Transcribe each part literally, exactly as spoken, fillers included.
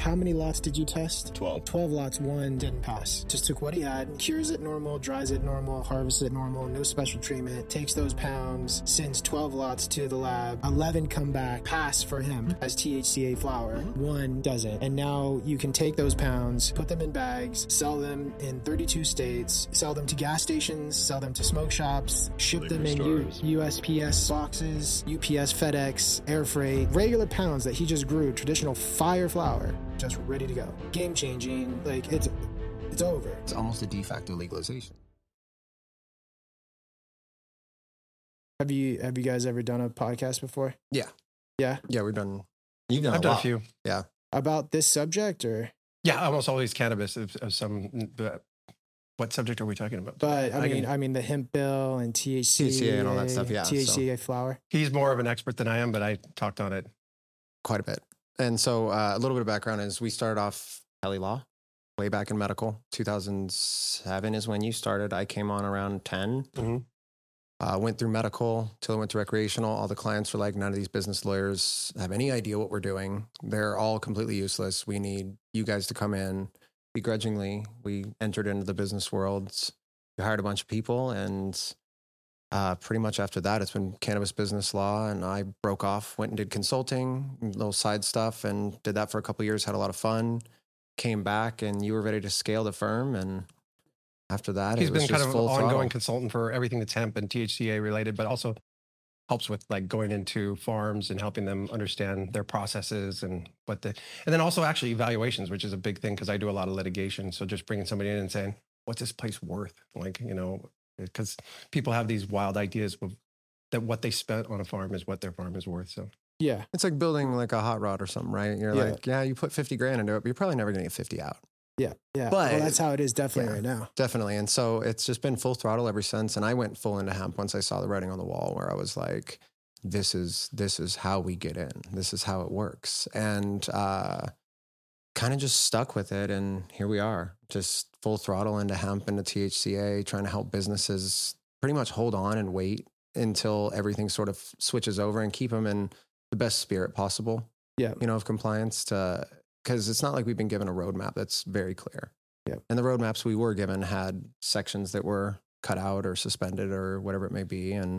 how many lots did you test? twelve. twelve lots, one didn't pass. Just took what he had, cures it normal, dries it normal, harvests it normal, no special treatment, takes those pounds, sends twelve lots to the lab, eleven come back, pass for him as T H C A flower, one doesn't. And now you can take those pounds, put them in bags, sell them in thirty-two states, sell them to gas stations, sell them to smoke shops, ship Liquor them in U- stores. U S P S boxes, U P S, FedEx, air freight, regular pounds that he just grew, traditional fire flower, just ready to go. Game changing, like it's it's over. It's almost a de facto legalization. Have you have you guys ever done a podcast before? Yeah. Yeah. Yeah, we've done. You've done I've a done lot. a few. Yeah. About this subject or Yeah, almost always cannabis of, of some. But what subject are we talking about? but I, I mean can- I mean the hemp bill and T H C A T H C A and all that stuff, yeah, T H C A flower. He's more of an expert than I am, but I talked on it. Quite a bit. And so uh, a little bit of background is we started off Kelly Law way back in medical. two thousand seven is when you started. I came on around ten. Mhm. Uh, went through medical till I went to recreational. All the clients were like, none of these business lawyers have any idea what we're doing. They're all completely useless. We need you guys to come in. Begrudgingly, we entered into the business world. We hired a bunch of people, and uh, pretty much after that, it's been cannabis business law. And I broke off, went and did consulting, little side stuff, and did that for a couple of years. Had a lot of fun. Came back, and you were ready to scale the firm. And after that, He's it was been just kind of an full ongoing throttle. consultant for everything that's hemp and T H C A related, but also helps with like going into farms and helping them understand their processes and what the, and then also actually evaluations, which is a big thing because I do a lot of litigation. So just bringing somebody in and saying, what's this place worth? Like, you know, because people have these wild ideas of that what they spent on a farm is what their farm is worth. So Yeah. It's like building like a hot rod or something, right? You're Yeah. like, yeah, you put fifty grand into it, but you're probably never going to get fifty out. Yeah. Yeah. But- well, that's how it is definitely Yeah. right now. Definitely. And so it's just been full throttle ever since. And I went full into hemp once I saw the writing on the wall where I was like, this is, this is how we get in. This is how it works. And, uh, kind of just stuck with it. And here we are, just full throttle into hemp, into T H C A, trying to help businesses pretty much hold on and wait until everything sort of switches over and keep them in the best spirit possible. Yeah. You know, of compliance to, because it's not like we've been given a roadmap that's very clear. Yeah. And the roadmaps we were given had sections that were cut out or suspended or whatever it may be. And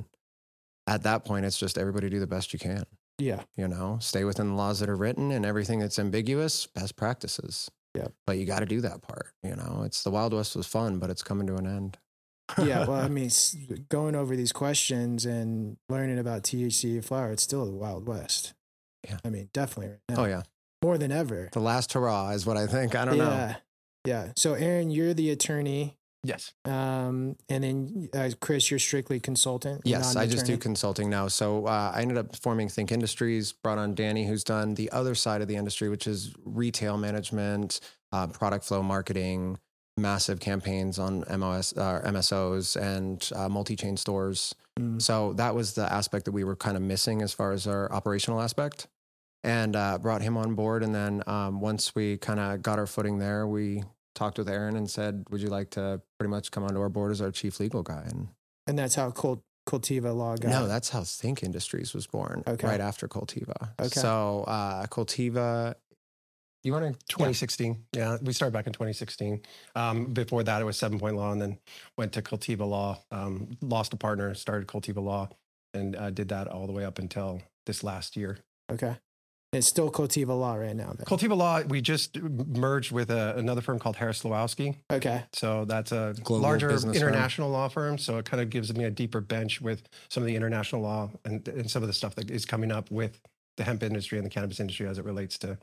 at that point, it's just everybody do the best you can. Yeah. You know, stay within the laws that are written, and everything that's ambiguous, best practices. Yeah. But you got to do that part. You know, it's the Wild West was fun, but it's coming to an end. Yeah. Well, I mean, s- going over these questions and learning about T H C A flower, it's still the Wild West. Yeah. I mean, definitely right now. Oh, yeah. More than ever. The last hurrah is what I think. I don't know. Yeah. Yeah. So, Aaron, you're the attorney. yes, Um, and then uh, Chris, you're strictly consultant. You're Yes, not I an just do attorney? consulting now. So uh, I ended up forming Think Industries, brought on Danny, who's done the other side of the industry, which is retail management, uh, product flow marketing, massive campaigns on M O S, uh, M S Os, and uh, multi-chain stores. Mm. So that was the aspect that we were kind of missing as far as our operational aspect, and uh, brought him on board. And then um, once we kind of got our footing there, we talked with Aaron and said, would you like to pretty much come onto our board as our chief legal guy? And And that's how Cult- Cultiva Law got. no, that's how Think Industries was born. Okay. Right after Cultiva. Okay. So uh, Cultiva, you want to? twenty sixteen. Yeah. we started back in twenty sixteen. Um, before that, it was Seven Point Law, and then went to Cultiva Law. Um, lost a partner, started Cultiva Law, and uh, did that all the way up until this last year. Okay. It's still Cultiva Law right now. Then. Cultiva Law, we just merged with a, another firm called Harris Slowowski. Okay. So that's a Global larger business firm. international law firm. So it kind of gives me a deeper bench with some of the international law and, and some of the stuff that is coming up with the hemp industry and the cannabis industry as it relates to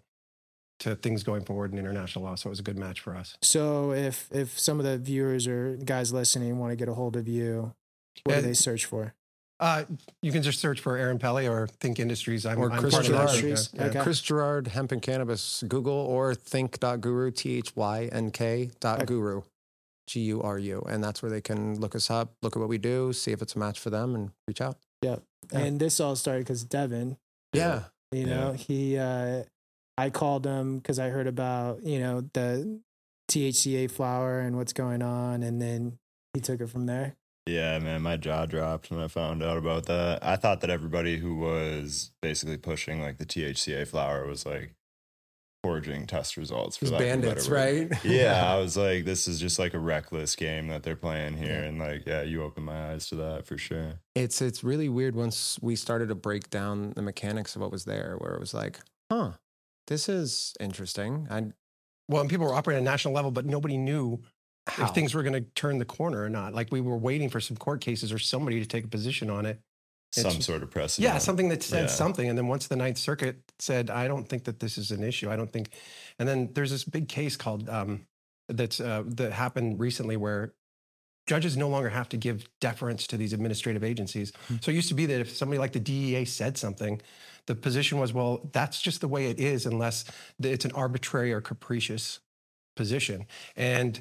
to things going forward in international law. So it was a good match for us. So if if some of the viewers or guys listening want to get a hold of you, what Uh, do they search for? Uh, you can just search for Aaron Pelly or Think Industries. I'm, Or I'm Chris part of that. Gerard. Industries. Yeah. Okay. Chris Gerard, Hemp and Cannabis, Google, or think.guru, T H Y N K dot guru, G U R U. And that's where they can look us up, look at what we do, see if it's a match for them, and reach out. Yeah. Yeah. And this all started because Devin, Yeah. you know, he, uh, I called him because I heard about, you know, the T H C A flower and what's going on. And then he took it from there. Yeah, man, my jaw dropped when I found out about that. I thought that everybody who was basically pushing like the T H C A flower was like forging test results for These lack of a bandits, better word. right? Yeah, I was like, this is just like a reckless game that they're playing here. Yeah. And like, yeah, you opened my eyes to that for sure. It's it's really weird once we started to break down the mechanics of what was there, where it was like, huh, this is interesting. I Well, and people were operating at a national level, but nobody knew how? if things were going to turn the corner or not. Like we were waiting for some court cases or somebody to take a position on it. Some It's- sort of precedent. Yeah, something that said Yeah. something. And then once the Ninth Circuit said, I don't think that this is an issue. I don't think. And then there's this big case called um, that's uh, that happened recently where judges no longer have to give deference to these administrative agencies. Mm-hmm. So it used to be that if somebody like the D E A said something, the position was, well, that's just the way it is unless it's an arbitrary or capricious position. And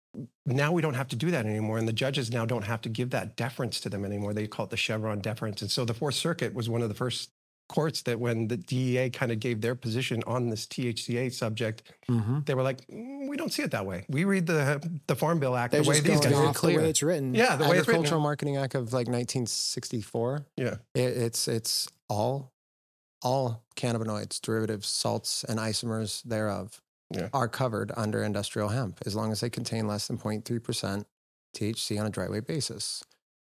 now we don't have to do that anymore. And the judges now don't have to give that deference to them anymore. They call it the Chevron deference. And so the Fourth Circuit was one of the first courts that when the D E A kind of gave their position on this T H C A subject, Mm-hmm. they were like, mm, we don't see it that way. We read the the Farm Bill Act They're the way just these going guys very off do. clear. the way it's written. Yeah, the way it's written. Agricultural Marketing Act of like nineteen sixty-four. Yeah. It, it's it's all all cannabinoids, derivatives, salts, and isomers thereof Yeah. are covered under industrial hemp as long as they contain less than zero point three percent T H C on a dry weight basis.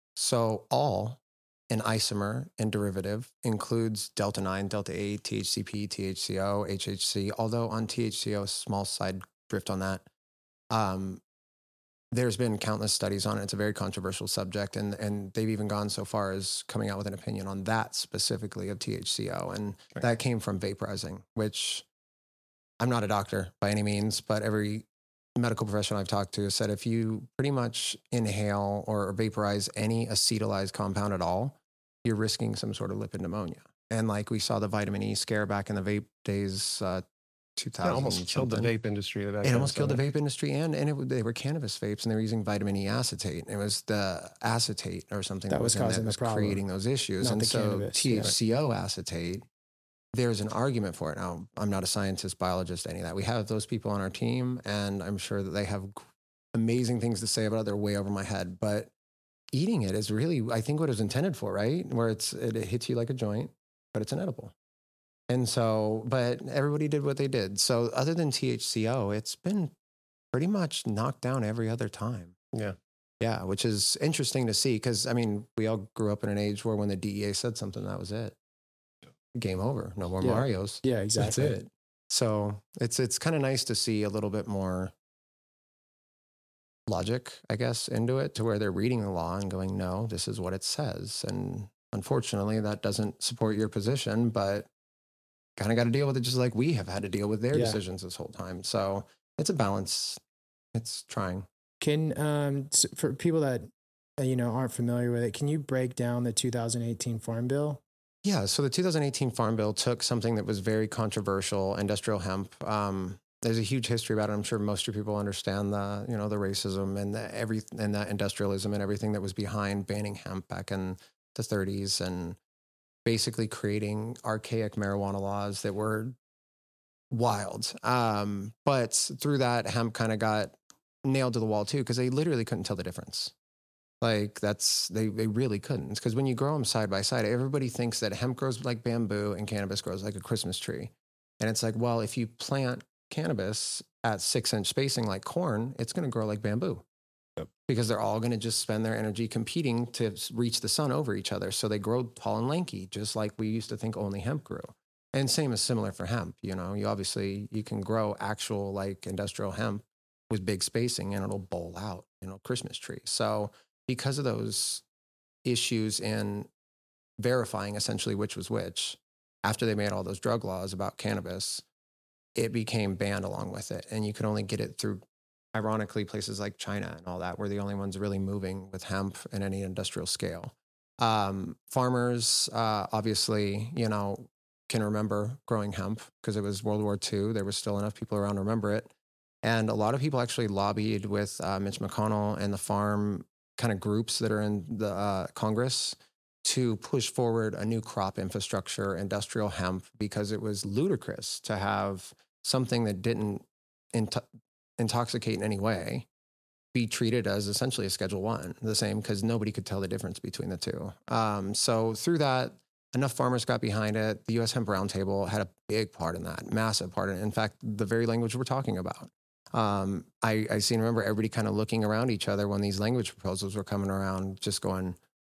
So all an isomer and derivative includes delta nine, delta eight, T H C P, T H C O, H H C, although on T H C O, small side drift on that. Um, there's been countless studies on it. It's a very controversial subject, and and they've even gone so far as coming out with an opinion on that specifically of T H C O, and Right. that came from vaporizing, which I'm not a doctor by any means, but every medical professional I've talked to said if you pretty much inhale or vaporize any acetylized compound at all, you're risking some sort of lipid pneumonia. And like we saw the vitamin E scare back in the vape days, uh, two That thousand. almost killed the something. vape industry. It almost killed the vape industry, and and it, they were cannabis vapes, and they were using vitamin E acetate. It was the acetate or something That that, was was, in causing that the was problem, creating those issues. not And the so cannabis, yeah. T H C O acetate, there's an argument for it. Now, I'm not a scientist, biologist, any of that. We have those people on our team, and I'm sure that they have amazing things to say about it. They're way over my head, but eating it is really, I think, what it was intended for, right? Where it's it, it hits you like a joint, but it's an edible. And so, but everybody did what they did. So other than T H C O, it's been pretty much knocked down every other time. Yeah. Yeah, which is interesting to see because, I mean, we all grew up in an age where when the D E A said something, that was it. Game over. No more Yeah. Marios. Yeah, exactly. That's it. So it's it's kind of nice to see a little bit more logic, I guess, into it to where they're reading the law and going, no, this is what it says. And unfortunately, that doesn't support your position, but kind of got to deal with it just like we have had to deal with their Yeah. decisions this whole time. So it's a balance. It's trying. Can um s- for people that uh, you know aren't familiar with it, can you break down the two thousand eighteen Farm Bill? Yeah. So the two thousand eighteen Farm Bill took something that was very controversial, industrial hemp. Um, there's a huge history about it. I'm sure most of your people understand the, you know, the racism and the every and the industrialism and everything that was behind banning hemp back in the thirties and basically creating archaic marijuana laws that were wild. Um, but through that, hemp kind of got nailed to the wall too, because they literally couldn't tell the difference. Like that's, they, they really couldn't. Because when you grow them side by side, everybody thinks that hemp grows like bamboo and cannabis grows like a Christmas tree. And it's like, well, if you plant cannabis at six inch spacing like corn, it's going to grow like bamboo. Yep. Because they're all going to just spend their energy competing to reach the sun over each other. So they grow tall and lanky, just like we used to think only hemp grew. And same is similar for hemp. You know, you obviously, you can grow actual like industrial hemp with big spacing and it'll bowl out, you know, Christmas tree. So because of those issues in verifying essentially which was which, after they made all those drug laws about cannabis, it became banned along with it. And you could only get it through, ironically, places like China and all that were the only ones really moving with hemp in any industrial scale. Um, farmers, uh, obviously, you know, can remember growing hemp because it was World War Two. There was still enough people around to remember it. And a lot of people actually lobbied with uh, Mitch McConnell and the farm kind of groups that are in the uh, Congress to push forward a new crop infrastructure, industrial hemp, because it was ludicrous to have something that didn't into- intoxicate in any way be treated as essentially a Schedule One, the same, because nobody could tell the difference between the two. Um, so through that, enough farmers got behind it. The U S Hemp Roundtable had a big part in that, massive part in it. In fact, the very language we're talking about. Um, I, I seem to remember everybody kind of looking around each other when these language proposals were coming around, just going,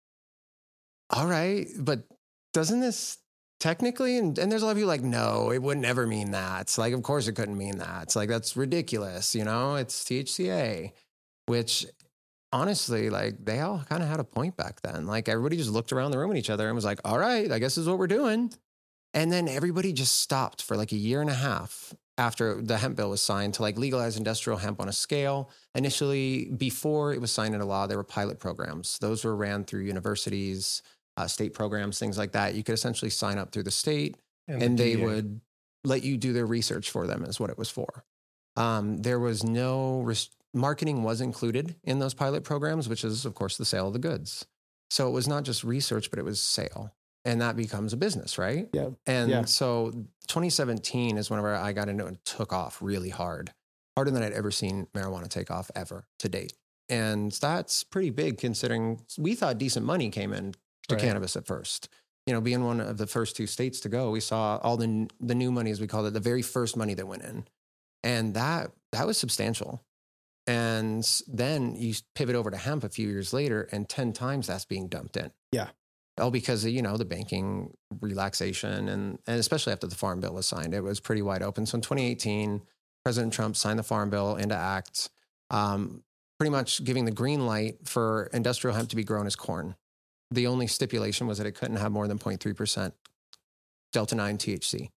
all right, but doesn't this technically, and, and there's a lot of people like, no, it would never mean that. It's like, of course it couldn't mean that. It's like, that's ridiculous. You know, it's T H C A, which honestly, like they all kind of had a point back then. Like everybody just looked around the room at each other and was like, all right, I guess this is what we're doing. And then everybody just stopped for like a year and a half after the hemp bill was signed to like legalize industrial hemp on a scale. Initially, before it was signed into law, there were pilot programs. Those were ran through universities, uh, state programs, things like that. You could essentially sign up through the state and, and the they would let you do their research for them is what it was for. Um, there was no, res- marketing was included in those pilot programs, which is of course the sale of the goods. So it was not just research, but it was sale. And that becomes a business, right? Yeah. And yeah. so twenty seventeen is whenever I got into it and took off really hard, harder than I'd ever seen marijuana take off ever to date. And that's pretty big considering we thought decent money came in to Right. cannabis at first. You know, being one of the first two states to go, we saw all the the new money, as we called it, the very first money that went in. And that that was substantial. And then you pivot over to hemp a few years later and ten times that's being dumped in. Yeah. All because of, you know, the banking relaxation and, and especially after the Farm Bill was signed, it was pretty wide open. So in twenty eighteen, President Trump signed the Farm Bill into act, um, pretty much giving the green light for industrial hemp to be grown as corn. The only stipulation was that it couldn't have more than zero point three percent Delta nine T H C.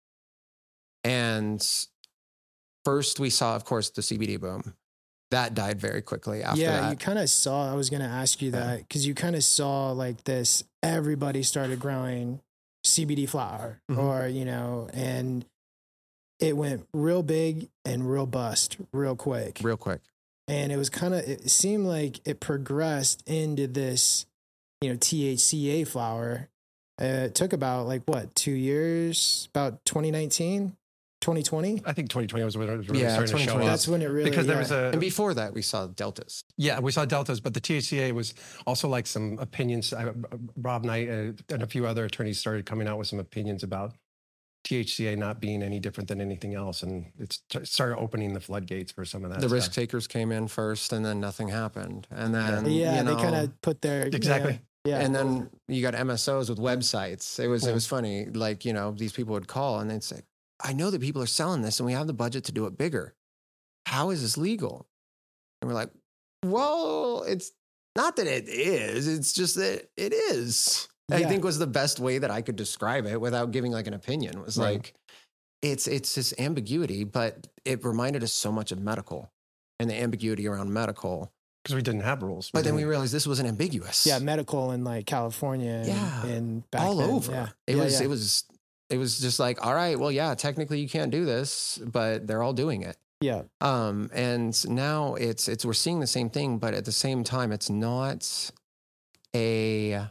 And first we saw, of course, the C B D boom. That died very quickly after yeah, that. you kind of saw, I was going to ask you that because you kind of saw like this, everybody started growing C B D flower Mhm. or, you know, and it went real big and real bust real quick. Real quick. And it was kind of, it seemed like it progressed into this, you know, T H C A flower. Uh, it took about like what, two years, about twenty nineteen, twenty twenty. I think twenty twenty was when it was really Yeah, starting to show twenty twenty. up. That's when it really, because there yeah. was a And before that, we saw deltas. yeah, we saw deltas, but the T H C A was also like some opinions. I, Rob Knight uh, and a few other attorneys started coming out with some opinions about T H C A not being any different than anything else, and it started opening the floodgates for some of that. The stuff. risk takers came in first, and then nothing happened. And then yeah, you know, they kind of put their Exactly. Yeah, yeah. and then you got M S Os with websites. It was Yeah. it was funny. Like, you know, these people would call and they'd say, "I know that people are selling this, and we have the budget to do it bigger. How is this legal?" And we're like, "Well, it's not that it is. It's just that it is." I Yeah. think was the best way that I could describe it without giving like an opinion. Was Right. like, it's it's this ambiguity, but it reminded us so much of medical and the ambiguity around medical. because we didn't have rules. But then we didn't- realized this wasn't ambiguous. yeah, medical in like California and, Yeah. and back all then, over. Yeah. It Yeah, was yeah. it was it was just like, all right, well, yeah, technically you can't do this, but they're all doing it. yeah. Um, and now it's it's we're seeing the same thing, but at the same time, it's not a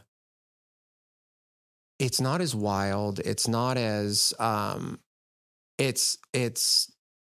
it's not as wild. It's not as um it's it's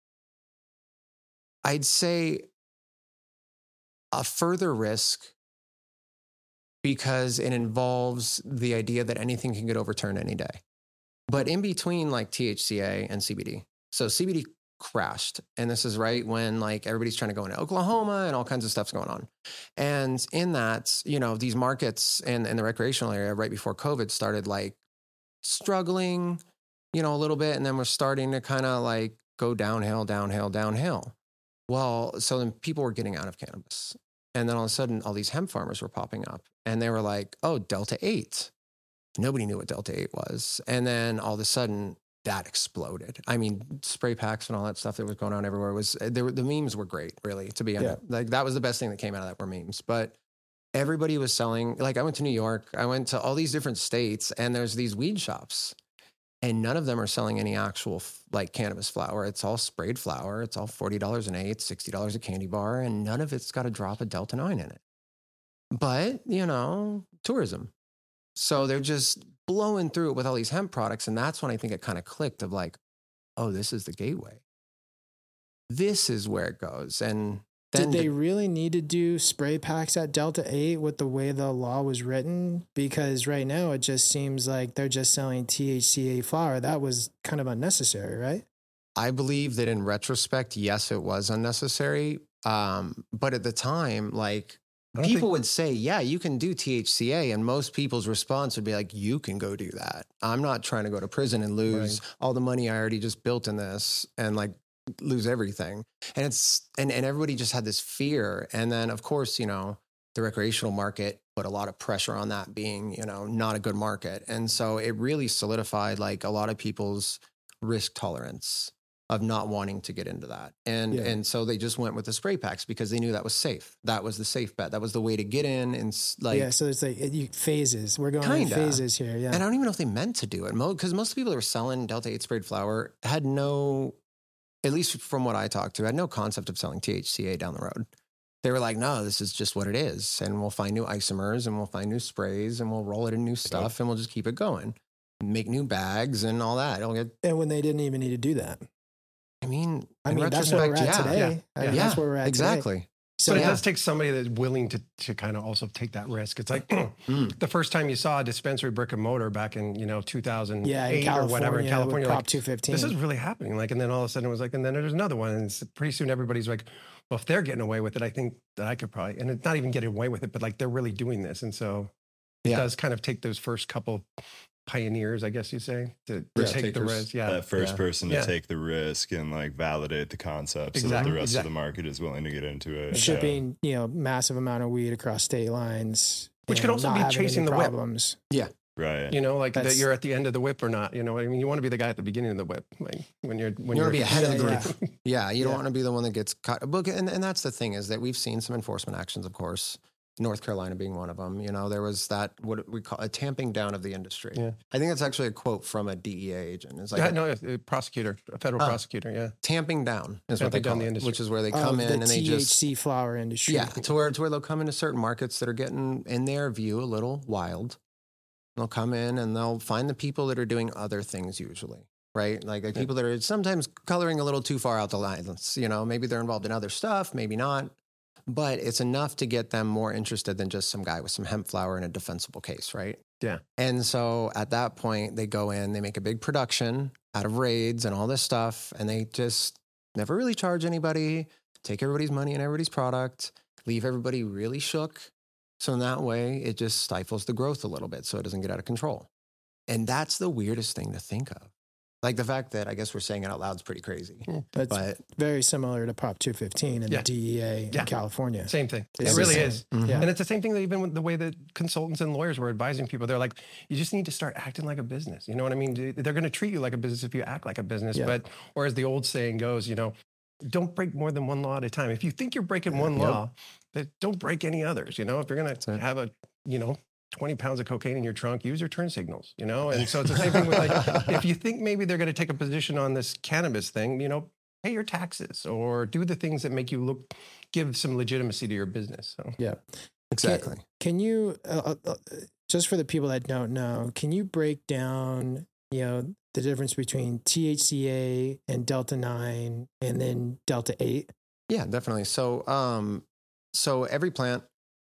I'd say a further risk because it involves the idea that anything can get overturned any day. But in between like T H C A and C B D. So C B D crashed. And this is right when like everybody's trying to go into Oklahoma and all kinds of stuff's going on. And in that, you know, these markets in, in the recreational area right before COVID started like struggling, you know, a little bit. And then we're starting to kind of like go downhill, downhill, downhill. Well, so then people were getting out of cannabis. And then all of a sudden, all these hemp farmers were popping up. And they were like, oh, Delta eight. Nobody knew what Delta eight was. And then all of a sudden, that exploded. I mean, spray packs and all that stuff that was going on everywhere was, there were, the memes were great, really, to be honest. Like, that was the best thing that came out of that were memes. But everybody was selling, like, I went to New York, I went to all these different states, and there's these weed shops. And none of them are selling any actual like cannabis flower. It's all sprayed flower. It's all forty dollars an eighth, sixty dollars a candy bar, and none of it's got a drop of Delta nine in it. But, you know, tourism. So they're just blowing through it with all these hemp products. And that's when I think it kind of clicked of like, oh, this is the gateway. This is where it goes. And then Did they to- really need to do spray packs at Delta eight with the way the law was written? Because right now it just seems like they're just selling T H C A flower. That was kind of unnecessary, right? I believe that in retrospect, yes, it was unnecessary. Um, but at the time, like I don't people think- would say, yeah, you can do T H C A. And most people's response would be like, you can go do that. I'm not trying to go to prison and lose all the money I already just built in this and like lose everything. And it's, and, and everybody just had this fear. And then of course, you know, the recreational market put a lot of pressure on that being, you know, not a good market. And so it really solidified like a lot of people's risk tolerance of not wanting to get into that. And Yeah. and so they just went with the spray packs because they knew that was safe. That was the safe bet. That was the way to get in and s- like, yeah, so it's like it, you, phases. We're going in Kinda. phases here. Yeah. and I don't even know if they meant to do it. Because most of the people that were selling Delta eight sprayed flower had no, at least from what I talked to, had no concept of selling T H C A down the road. They were like, no, this is just what it is. And we'll find new isomers and we'll find new sprays and we'll roll it in new stuff and we'll just keep it going. Make new bags and all that. It'll get, and when they didn't even need to do that. I mean, I in mean, that's where we're at retrospect, yeah. today. I Yeah. mean, Yeah, that's where we're at today. exactly. So but it yeah. does take somebody that's willing to to kind of also take that risk. It's like Mm. the first time you saw a dispensary brick and mortar back in, you know, two thousand eight yeah, in or California, whatever in California, with like, Prop two fifteen. this is really happening. Like, and then all of a sudden it was like, and then there's another one. And it's pretty soon everybody's like, well, if they're getting away with it, I think that I could probably, and it's not even getting away with it, but like they're really doing this. And so it Yeah. does kind of take those first couple pioneers, I guess you say, to, to Risk take the takers. risk. Yeah. That first Yeah. person to Yeah. take the risk and like validate the concept so that Exactly, the rest exactly. of the market is willing to get into it. Yeah. shipping, you know, massive amount of weed across state lines, Which could and also not be having any chasing the whip. problems. Right. You know, like that That's- you're at the end of the whip or not. You know what I mean? You want to be the guy at the beginning of the whip. Like when you're, when You you're want to be ahead of the Yeah, group. yeah. Yeah, you don't Yeah. want to be the one that gets caught. Look, and, and that's the thing is that we've seen some enforcement actions, of course, North Carolina being one of them. You know, there was that, what we call a tamping down of the industry. Yeah. I think that's actually a quote from a D E A agent. It's like Yeah, a no, a prosecutor, a federal Oh. prosecutor. Yeah. tamping down is what they Tamping down call the it, industry. which is where they Of come in the and they T H C just, flower industry. yeah, to where, to where they'll come into certain markets that are getting, in their view, a little wild. They'll come in and they'll find the people that are doing other things usually, right? Like, like Yeah. people that are sometimes coloring a little too far out the lines. You know, maybe they're involved in other stuff, maybe not. But it's enough to get them more interested than just some guy with some hemp flower in a defensible case, right? Yeah. And so at that point, they go in, they make a big production out of raids and all this stuff, and they just never really charge anybody, take everybody's money and everybody's product, leave everybody really shook. So in that way, it just stifles the growth a little bit so it doesn't get out of control. And that's the weirdest thing to think of. Like the fact that I guess we're saying it out loud is pretty crazy. That's But very similar to Prop two fifteen and Yeah. the D E A Yeah. in California. Same thing. It's It the really same. is. Mhm. Yeah. And it's the same thing that even with the way that consultants and lawyers were advising people. They're like, you just need to start acting like a business. You know what I mean? They're going to treat you like a business if you act like a business. Yeah. But, or as the old saying goes, you know, don't break more than one law at a time. If you think you're breaking one Yep. law, then don't break any others. You know, if you're going That's to it. have a, you know, twenty pounds of cocaine in your trunk, use your turn signals, you know? And so it's the same thing with like, if you think maybe they're going to take a position on this cannabis thing, you know, pay your taxes or do the things that make you look, give some legitimacy to your business. So. Yeah. exactly. Can you, uh, uh, just for the people that don't know, can you break down, you know, the difference between T H C A and Delta nine and then Delta eight? Yeah, definitely. So, um, so every plant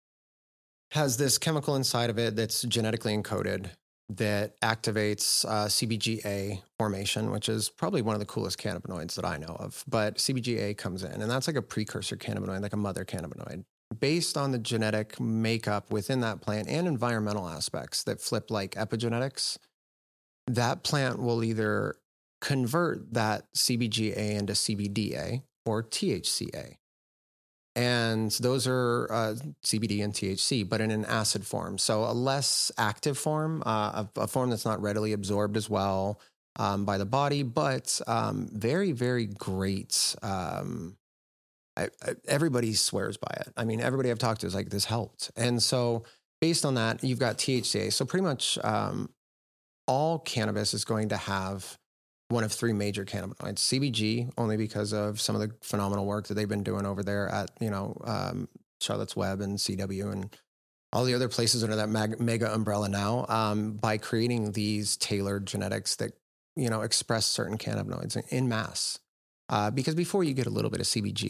has this chemical inside of it that's genetically encoded that activates uh, C B G A formation, which is probably one of the coolest cannabinoids that I know of. But C B G A comes in, and that's like a precursor cannabinoid, like a mother cannabinoid, based on the genetic makeup within that plant and environmental aspects that flip like epigenetics. That plant will either convert that C B G A into C B D A or T H C A. And those are uh, C B D and T H C, but in an acid form. So a less active form, uh, a, a form that's not readily absorbed as well um, by the body, but um, very, very great. Um, I, I, everybody swears by it. I mean, everybody I've talked to is like, this helped. And so based on that, you've got T H C A. So pretty much um, all cannabis is going to have one of three major cannabinoids. C B G, only because of some of the phenomenal work that they've been doing over there at, you know, um, Charlotte's Web and C W and all the other places under that mag- mega umbrella now, um, by creating these tailored genetics that, you know, express certain cannabinoids in, in mass. Uh, because before you get a little bit of C B G,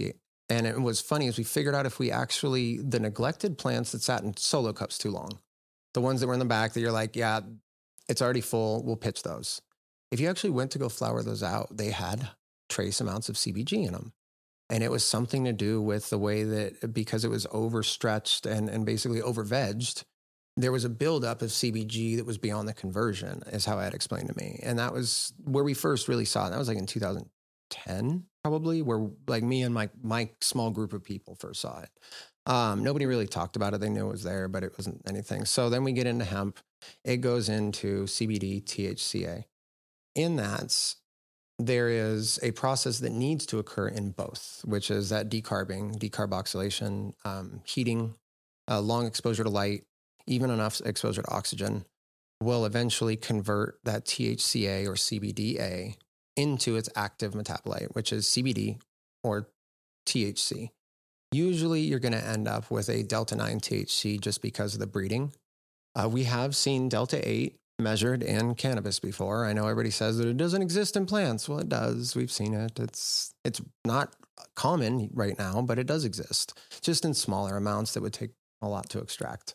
And it was funny as we figured out if we actually, the neglected plants that sat in solo cups too long, the ones that were in the back that you're like, yeah, it's already full, we'll pitch those. If you actually went to go flower those out, they had trace amounts of C B G in them. And it was something to do with the way that, because it was overstretched and, and basically over-vegged, there was a buildup of C B G that was beyond the conversion, is how I had explained to me. And that was where we first really saw it. That was like in two thousand ten, probably, where like me and my my small group of people first saw it. Um, nobody really talked about it. They knew it was there, but it wasn't anything. So then we get into hemp. It goes into C B D, T H C A. In that, there is a process that needs to occur in both, which is that decarbing, decarboxylation, um, heating, uh, long exposure to light, even enough exposure to oxygen, will eventually convert that T H C A or C B D A into its active metabolite, which is C B D or T H C. Usually you're going to end up with a delta nine T H C just because of the breeding. Uh, we have seen delta eight measured in cannabis before. I know everybody says that it doesn't exist in plants. Well, it does. We've seen it. It's it's not common right now, but it does exist, just in smaller amounts that would take a lot to extract.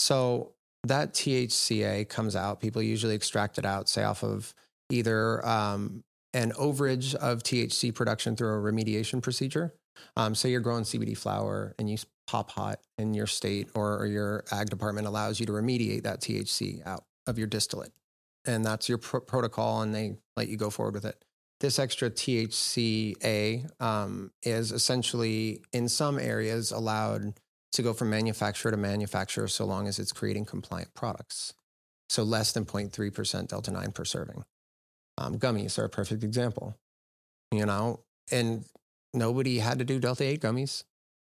So that T H C A comes out. People usually extract it out, say off of either um, an overage of T H C production through a remediation procedure. Um, say you're growing C B D flower and you pop hot in your state, or, or your ag department allows you to remediate that T H C out of your distillate. And that's your pro- protocol, and they let you go forward with it. This extra T H C A um, is essentially, in some areas, allowed to go from manufacturer to manufacturer so long as it's creating compliant products. So less than zero point three percent delta nine per serving. Um, gummies are a perfect example, you know, and nobody had to do delta eight gummies.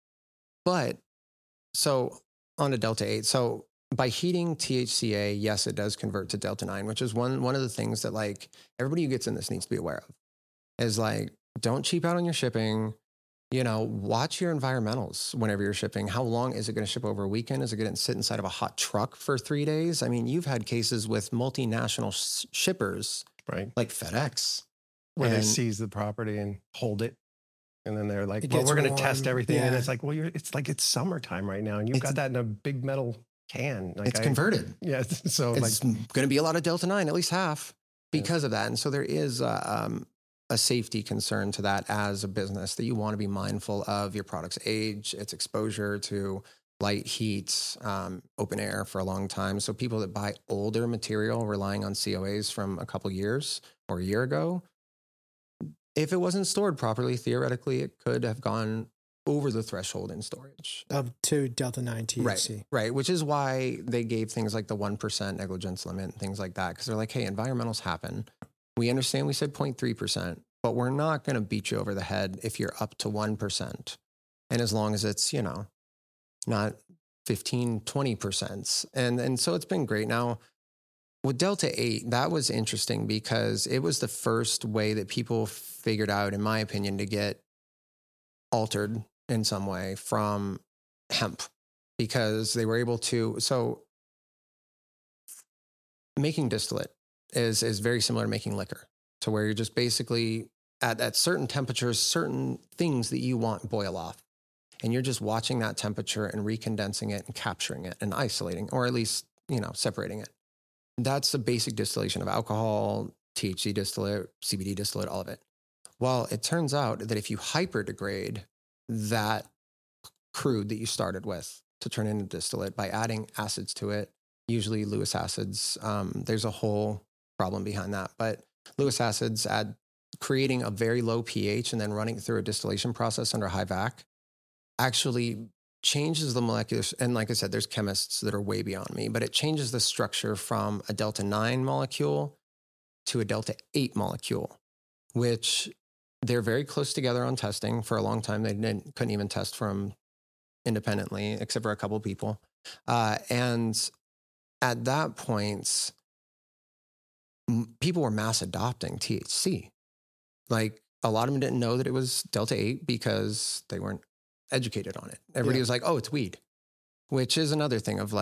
But so on to delta eight. So by heating T H C A, yes, it does convert to delta nine, which is one, one of the things that like everybody who gets in this needs to be aware of, is like, don't cheap out on your shipping. You know, watch your environmentals whenever you're shipping. How long is it going to ship over a weekend? Is it going to sit inside of a hot truck for three days? I mean, you've had cases with multinational sh- shippers, right? Like FedEx, Where and they seize the property and hold it. And then they're like, It well, gets we're going to warm. test everything. And Yeah. it's like, well, you're, it's like, it's summertime right now. And you've It's- got that in a big metal can. Like it's I- converted. Yeah. So It's like, going to be a lot of delta nine, at least half, because of that. And so there is a, um, a safety concern to that as a business, that you want to be mindful of your product's age, its exposure to light, heat, um, open air for a long time. So people that buy older material relying on C O As from a couple years or a year ago, if it wasn't stored properly, theoretically, it could have gone over the threshold in storage. Up to delta nine T H C. Right, right. Which is why they gave things like the one percent negligence limit and things like that. Because they're like, hey, environmentals happen. We understand we said zero point three percent, but we're not going to beat you over the head if you're up to one percent. And as long as it's, you know, not fifteen, twenty percent. And, and so it's been great. Now, with delta eight, that was interesting because it was the first way that people figured out, in my opinion, to get altered in some way from hemp, because they were able to. So making distillate is, is very similar to making liquor, to where you're just basically at, at certain temperatures, certain things that you want boil off. And you're just watching that temperature and recondensing it and capturing it and isolating, or at least, you know, separating it. That's the basic distillation of alcohol, T H C distillate, C B D distillate, all of it. Well, it turns out that if you hyperdegrade that crude that you started with to turn into distillate by adding acids to it, usually Lewis acids, um, there's a whole problem behind that. But Lewis acids add, creating a very low pH and then running through a distillation process under high vac actually changes the molecular, and like I said, there's chemists that are way beyond me, but it changes the structure from a delta nine molecule to a delta eight molecule, which they're very close together on testing. For a long time, they didn't, couldn't even test from independently, except for a couple of people. Uh, and at that point, m- people were mass adopting T H C. Like a lot of them didn't know that it was delta eight because they weren't educated on it. Everybody Yeah. was like, oh, it's weed, which is another thing of like,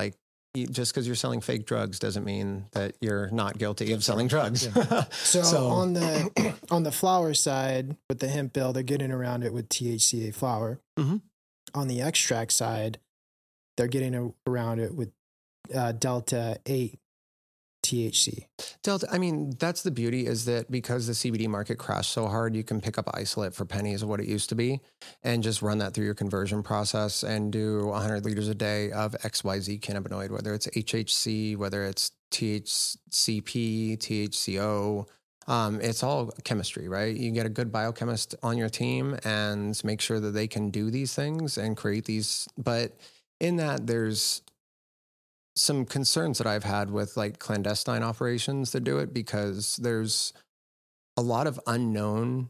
you, just because you're selling fake drugs doesn't mean that you're not guilty of selling drugs. Yeah. So, So- on the on the flower side with the hemp bill, they're getting around it with T H C A flower. Mhm. On the extract side, they're getting a, around it with uh, Delta eight T H C. Delta, I mean, that's the beauty is that because the C B D market crashed so hard, you can pick up isolate for pennies of what it used to be and just run that through your conversion process and do one hundred liters a day of X Y Z cannabinoid, whether it's H H C, whether it's T H C P, T H C O. Um, it's all chemistry, right? You get a good biochemist on your team and make sure that they can do these things and create these. But in that, there's some concerns that I've had with like clandestine operations that do it because there's a lot of unknown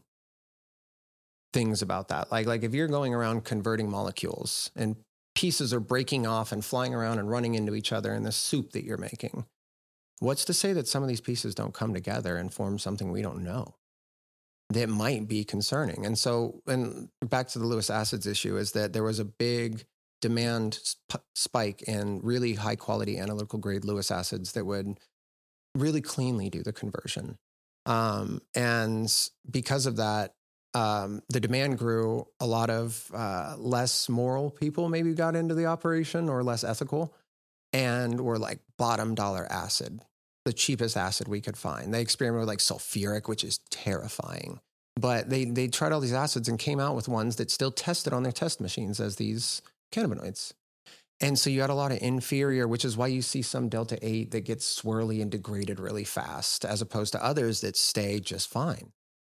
things about that. Like, like if you're going around converting molecules and pieces are breaking off and flying around and running into each other in the soup that you're making, what's to say that some of these pieces don't come together and form something we don't know? That might be concerning. And so, and back to the Lewis acids issue is that there was a big demand sp- spike in really high quality analytical grade Lewis acids that would really cleanly do the conversion. Um, and because of that, um, the demand grew. A lot of uh, less moral people maybe got into the operation or less ethical and were like bottom dollar acid, the cheapest acid we could find. They experimented with like sulfuric, which is terrifying. But they they tried all these acids and came out with ones that still tested on their test machines as these cannabinoids. And so you had a lot of inferior, which is why you see some Delta eight that gets swirly and degraded really fast, as opposed to others that stay just fine.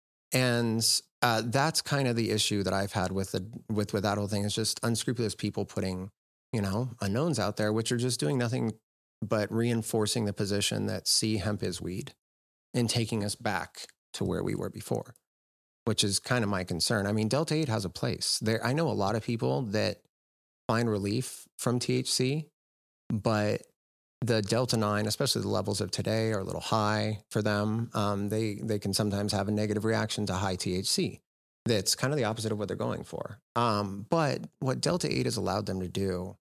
And uh, that's kind of the issue that I've had with the with, with that whole thing is just unscrupulous people putting, you know, unknowns out there, which are just doing nothing but reinforcing the position that C hemp is weed and taking us back to where we were before, which is kind of my concern. I mean, Delta eight has a place there. I know a lot of people that find relief from T H C, but the Delta nine, especially the levels of today, are a little high for them. Um, they they can sometimes have a negative reaction to high T H C. That's kind of the opposite of what they're going for. Um, but what Delta eight has allowed them to do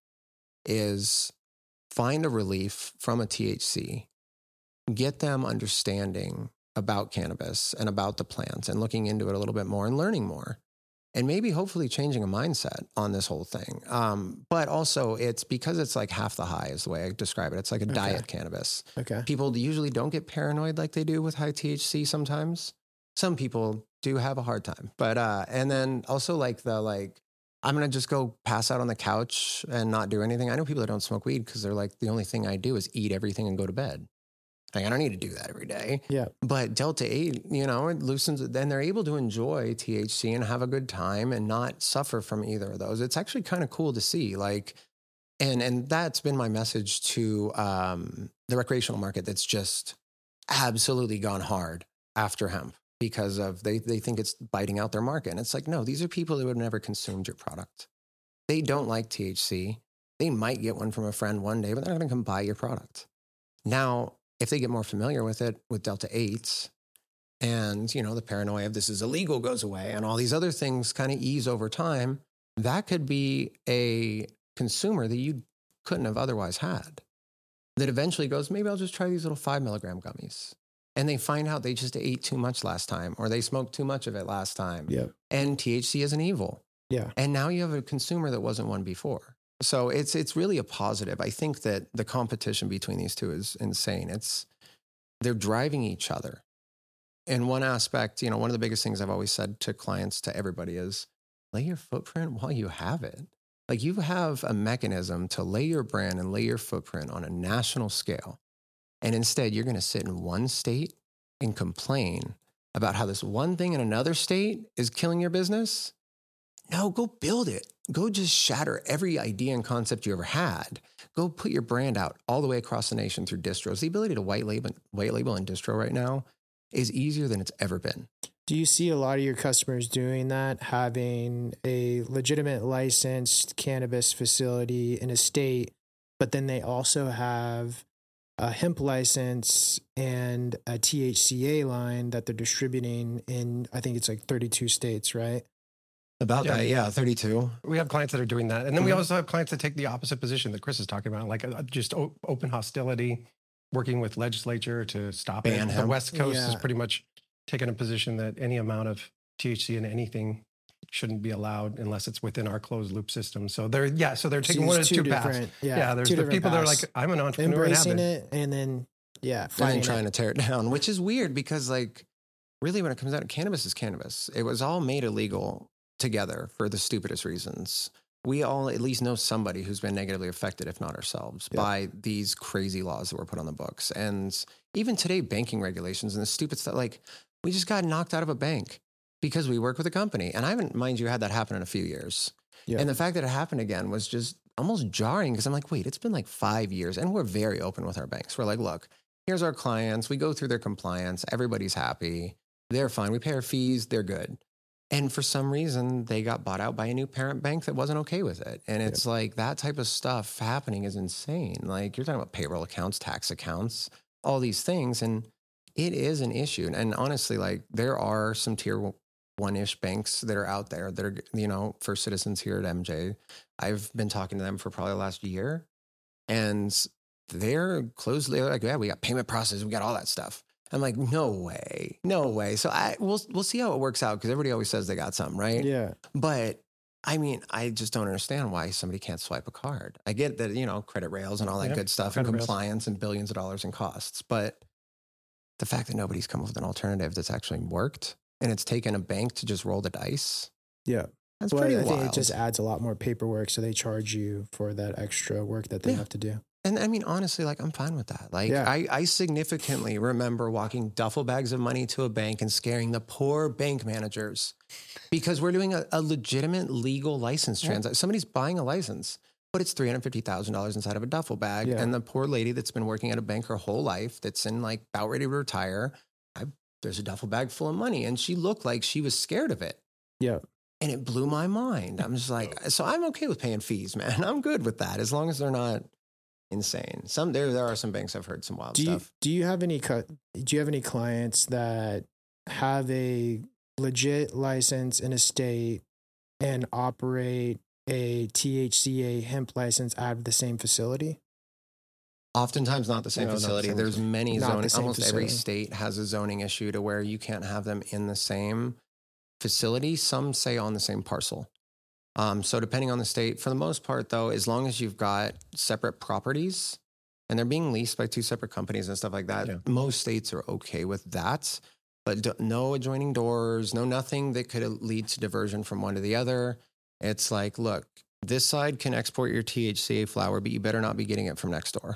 is find a relief from a T H C, get them understanding about cannabis and about the plant and looking into it a little bit more and learning more. And maybe hopefully changing a mindset on this whole thing. Um, but also it's because it's like half the high is the way I describe it. It's like a Okay. diet cannabis. Okay. People usually don't get paranoid like they do with high T H C sometimes. Some people do have a hard time. But, uh, and then also like the, like, I'm going to just go pass out on the couch and not do anything. I know people that don't smoke weed because they're like, the only thing I do is eat everything and go to bed. Like, I don't need to do that every day. Yeah. But Delta eight, you know, it loosens it. Then they're able to enjoy T H C and have a good time and not suffer from either of those. It's actually kind of cool to see. Like, and and that's been my message to um, the recreational market that's just absolutely gone hard after hemp because of they they think it's biting out their market. And it's like, no, these are people that would have never consumed your product. They don't like T H C. They might get one from a friend one day, but they're not going to come buy your product. Now, if they get more familiar with it, with Delta eights, and, you know, the paranoia of this is illegal goes away and all these other things kind of ease over time, that could be a consumer that you couldn't have otherwise had that eventually goes, maybe I'll just try these little five milligram gummies. And they find out they just ate too much last time or they smoked too much of it last time. Yeah. And T H C isn't evil. Yeah. And now you have a consumer that wasn't one before. So it's it's really a positive. I think that the competition between these two is insane. It's they're driving each other. In one aspect, you know, one of the biggest things I've always said to clients, to everybody is lay your footprint while you have it. Like you have a mechanism to lay your brand and lay your footprint on a national scale. And instead, you're going to sit in one state and complain about how this one thing in another state is killing your business. No, go build it. Go just shatter every idea and concept you ever had. Go put your brand out all the way across the nation through distros. The ability to white label, white label and distro right now is easier than it's ever been. Do you see a lot of your customers doing that, having a legitimate licensed cannabis facility in a state, but then they also have a hemp license and a T H C A line that they're distributing in, I think it's like thirty-two states, right? About Yeah. that, yeah, thirty-two. We have clients that are doing that. And then we Mhm. also have clients that take the opposite position that Chris is talking about, like uh, just o- open hostility, working with legislature to stop Ban it. The hemp. West Coast has Yeah. pretty much taken a position that any amount of T H C in anything shouldn't be allowed unless it's within our closed loop system. So they're, yeah, so they're So taking one there's of two two paths. different- yeah, Yeah, there's two the different people that are paths. like, I'm an entrepreneur and have Embracing it. it and then, yeah, And then fighting trying it. to tear it down, which is weird because, like, really, when it comes down to cannabis, is cannabis. It was all made illegal together for the stupidest reasons. We all at least know somebody who's been negatively affected, if not ourselves, Yeah. by these crazy laws that were put on the books. And even today, banking regulations and the stupid stuff, like, we just got knocked out of a bank because we work with a company. And I haven't, mind you, had that happen in a few years. Yeah. And the fact that it happened again was just almost jarring because I'm like, wait, it's been like five years. And we're very open with our banks. We're like, look, here's our clients. We go through their compliance. Everybody's happy. They're fine. We pay our fees. They're good. And for some reason, they got bought out by a new parent bank that wasn't okay with it. And it's like that type of stuff happening is insane. Like you're talking about payroll accounts, tax accounts, all these things. And it is an issue. And honestly, like there are some tier one-ish banks that are out there that are, you know, for citizens here at M J. I've been talking to them for probably the last year. And they're closely like, yeah, we got payment processing, we got all that stuff. I'm like, no way, no way. So I we'll we'll see how it works out because everybody always says they got something, right? Yeah. But I mean, I just don't understand why somebody can't swipe a card. I get that, you know, credit rails and all that Yep, good stuff and credit rails. compliance and billions of dollars in costs. But the fact that nobody's come up with an alternative that's actually worked and it's taken a bank to just roll the dice, Yeah. that's Well, pretty I think wild. it just adds a lot more paperwork. So they charge you for that extra work that they Yeah. have to do. And I mean, honestly, like I'm fine with that. Like Yeah. I, I significantly remember walking duffel bags of money to a bank and scaring the poor bank managers because we're doing a, a legitimate legal license Yeah. transaction. Somebody's buying a license, but it's three hundred fifty thousand dollars inside of a duffel bag. Yeah. And the poor lady that's been working at a bank her whole life, that's in like about ready to retire, I, there's a duffel bag full of money. And she looked like she was scared of it. Yeah. And it blew my mind. I'm just like, so I'm okay with paying fees, man. I'm good with that as long as they're not insane. Some there there are some banks I've heard some wild Do you, stuff. do you have any cu- do you have any clients that have a legit license in a state and operate a T H C A hemp license out of the same facility? Oftentimes not the same No, not the facility. same There's facility. many Not the zoning. same Almost every facility. state has a zoning issue to where you can't have them in the same facility. Some say on the same parcel. Um, so depending on the state, for the most part, though, as long as you've got separate properties and they're being leased by two separate companies and stuff like that, Yeah. most states are okay with that. But d- no adjoining doors, no nothing that could lead to diversion from one to the other. It's like, look, this side can export your T H C A flower, but you better not be getting it from next door.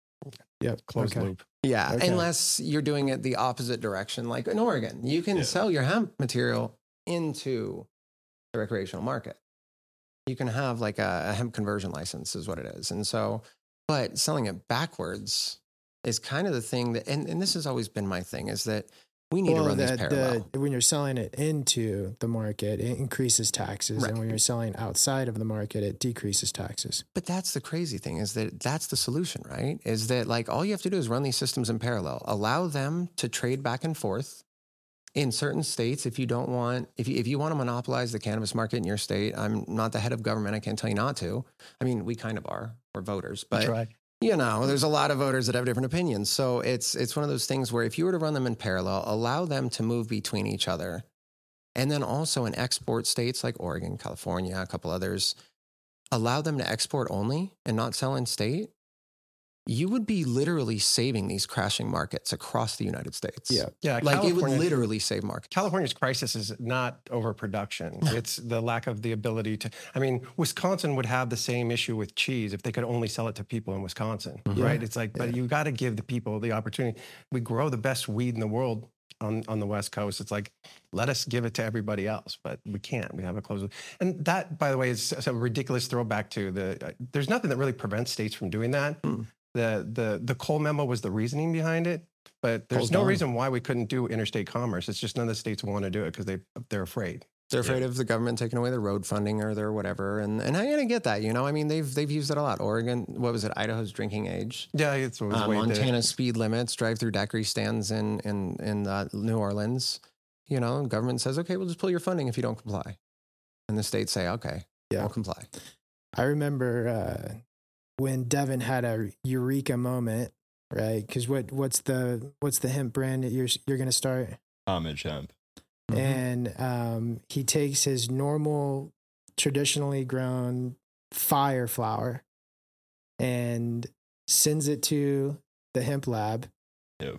Yep. Closed Okay. loop. Yeah, Okay. unless you're doing it the opposite direction, like in Oregon, you can Yeah. sell your hemp material into the recreational market. You can have like a, a hemp conversion license, is what it is. And so, but selling it backwards is kind of the thing that, and, and this has always been my thing, is that we need Well, to run these the- parallel. the- when you're selling it into the market, it increases taxes. Right. And when you're selling outside of the market, it decreases taxes. But that's the crazy thing is that that's the solution, right? Is that like all you have to do is run these systems in parallel, allow them to trade back and forth. In certain states, if you don't want, if you, if you want to monopolize the cannabis market in your state, I'm not the head of government. I can't tell you not to. I mean, we kind of are. We're voters, but That's right. you know, there's a lot of voters that have different opinions. So it's it's one of those things where if you were to run them in parallel, allow them to move between each other. And then also in export states like Oregon, California, a couple others, allow them to export only and not sell in state. You would be literally saving these crashing markets across the United States. Yeah. Yeah. Like it would California- literally save markets. California's crisis is not overproduction. It's the lack of the ability to. I mean, Wisconsin would have the same issue with cheese if they could only sell it to people in Wisconsin, Mhm. right? It's like, but you got to give the people the opportunity. We grow the best weed in the world on, on the West Coast. It's like, let us give it to everybody else, but we can't. We have a closed. And that, by the way, is a ridiculous throwback to the. Uh, there's nothing that really prevents states from doing that. Hmm. The the the Cole memo was the reasoning behind it. But there's Cole's no done. reason why we couldn't do interstate commerce. It's just none of the states want to do it because they they're afraid. They're afraid of the government taking away their road funding or their whatever. And and I gotta get that, you know. I mean, they've they've used it a lot. Oregon, what was it? Idaho's drinking age. Yeah, it's always Uh, way to- Montana speed limits, drive-through daiquiri stands in in in uh, New Orleans. You know, government says, okay, we'll just pull your funding if you don't comply. And the states say, okay, Yeah. we'll comply. I remember uh, when Devin had a eureka moment, right? Because what what's the what's the hemp brand that you're you're gonna start? Homage hemp. Mhm. And um, he takes his normal, traditionally grown fire flower and sends it to the hemp lab. Yep.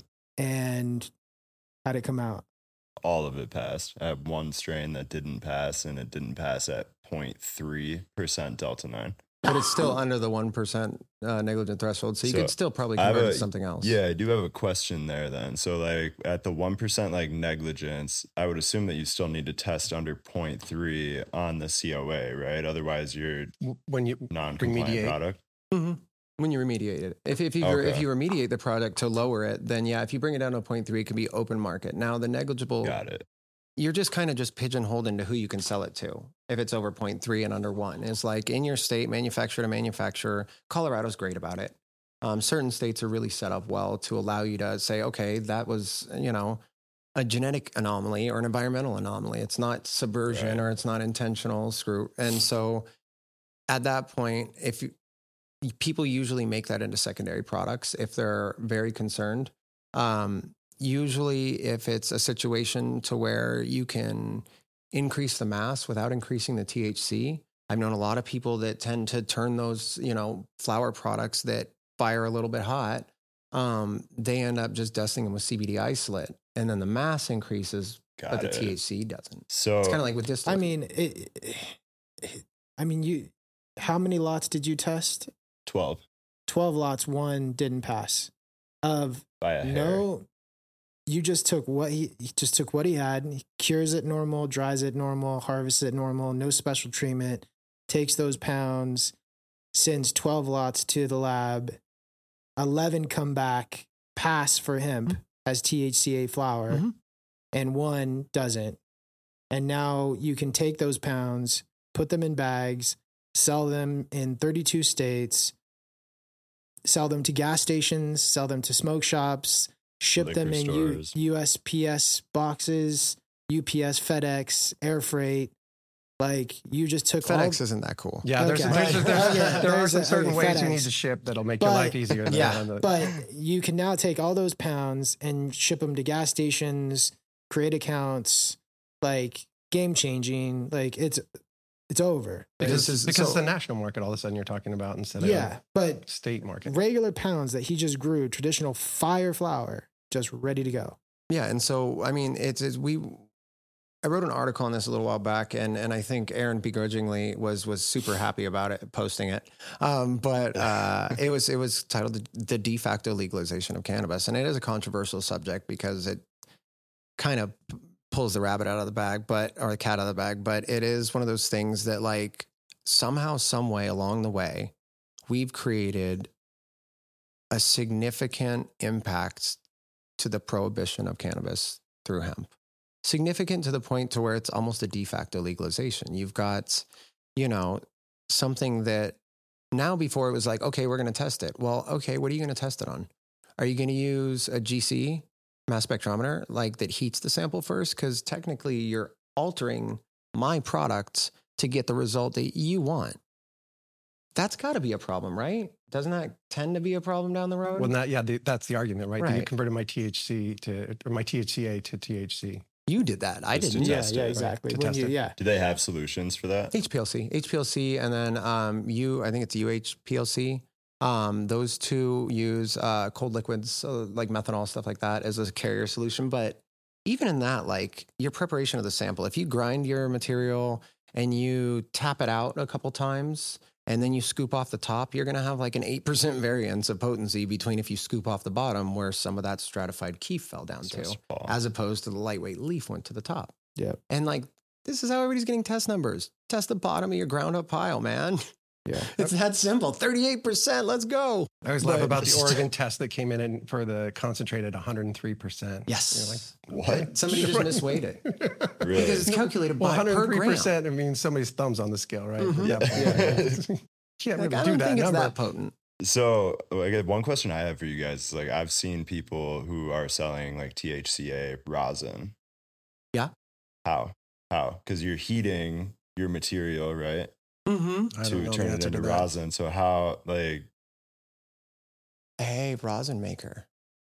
And how'd it come out? All of it passed. I had one strain that didn't pass, and it didn't pass at zero point three percent Delta nine. But it's still under the one percent uh, negligent threshold. So you So could still probably I have convert it a- to something else. Yeah, I do have a question there then. So like at the one percent like negligence, I would assume that you still need to test under zero point three on the C O A, right? Otherwise you're When you non-compliant Remediate. product. hmm When you remediate it. If, if, you Okay. if you remediate the product to lower it, then yeah, if you bring it down to zero point three, it can be open market. Now the negligible, Got it. you're just kind of just pigeonholed into who you can sell it to. If it's over zero point three and under one, it's like in your state, manufacturer to manufacturer. Colorado's great about it. Um, certain states are really set up well to allow you to say, okay, that was, you know, a genetic anomaly or an environmental anomaly. It's not subversion Right. or it's not intentional screw. And so at that point, if you, people usually make that into secondary products if they're very concerned. Um, usually if it's a situation to where you can increase the mass without increasing the T H C. I've known a lot of people that tend to turn those, you know, flower products that fire a little bit hot. Um, they end up just dusting them with C B D isolate, and then the mass increases, Got but the it. T H C doesn't. So It's kind of like with distillate. I mean, it, it, I mean, you. How many lots did you test? twelve Twelve lots. One didn't pass. Of by a hair. no, you just took what he, he just took what he had. He cures it normal, dries it normal, harvests it normal, no special treatment. Takes those pounds, sends twelve lots to the lab. eleven come back, pass for hemp as T H C A flower, Mhm. and one doesn't. And now you can take those pounds, put them in bags, sell them in thirty-two states, sell them to gas stations, sell them to smoke shops, ship Liquor them in U- stores. U S P S boxes, U P S, FedEx, air freight. Like you just took FedEx all, isn't that cool. Yeah, there's, Okay. there's, there's, Okay, there are there's some a- certain okay, ways you FedEx. need to ship that'll make your But- life easier. Than Yeah, on the, but you can now take all those pounds and ship them to gas stations, create accounts, like game changing. Like it's it's over. Like, because, This is- because so- it's the national market all of a sudden you're talking about instead of yeah, but the state market. regular pounds that he just grew, traditional fire flower, just ready to go. Yeah, and so I mean, it's, it's we. I wrote an article on this a little while back, and and I think Aaron begrudgingly was was super happy about it, posting it. Um, but uh, it was it was titled the, "The De Facto Legalization of Cannabis," and it is a controversial subject because it kind of pulls the rabbit out of the bag, but or the cat out of the bag. But it is one of those things that, like, somehow, some way along the way, we've created a significant impact to the prohibition of cannabis through hemp. Significant to the point to where it's almost a de facto legalization. You've got, you know, something that now before it was like, okay, we're going to test it. Well, okay, what are you going to test it on? Are you going to use a G C, mass spectrometer, like that heats the sample first? Because technically you're altering my product to get the result that you want. That's got to be a problem, right? Doesn't that tend to be a problem down the road? Well, that, yeah, the, that's the argument, right? That You Right. converted my T H C to, or my T H C A to T H C. You did that. I Just to didn't. Yeah, test yeah, it, exactly. to When test you, it. yeah, Do they have solutions for that? H P L C, H P L C, and then um, U. I think it's U H P L C. Um, those two use uh, cold liquids, so like methanol, stuff like that, as a carrier solution. But even in that, like your preparation of the sample, if you grind your material and you tap it out a couple times, and then you scoop off the top, you're going to have like an eight percent variance of potency between if you scoop off the bottom, where some of that stratified keef fell down So to, small. as opposed to the lightweight leaf went to the top. Yep. And like, this is how everybody's getting test numbers. Test the bottom of your ground up pile, man. yeah. It's that simple. thirty-eight percent. Let's go. I always laugh But- about the Oregon test that came in and for the concentrated one hundred three percent. Yes. What? Somebody just misweighed it. Really? Because it's calculated Well, by per one hundred three gram. percent, I mean, somebody's thumb's on the scale, right? Mhm. At that point, right? Can't Like, really I do don't that think it's number. that potent. So, like, uh, one question I have for you guys is like, I've seen people who are selling like T H C A rosin. Yeah. How? How? Because you're heating your material, right? Mm-hmm. To turn it into rosin. So how, like, hey, rosin maker.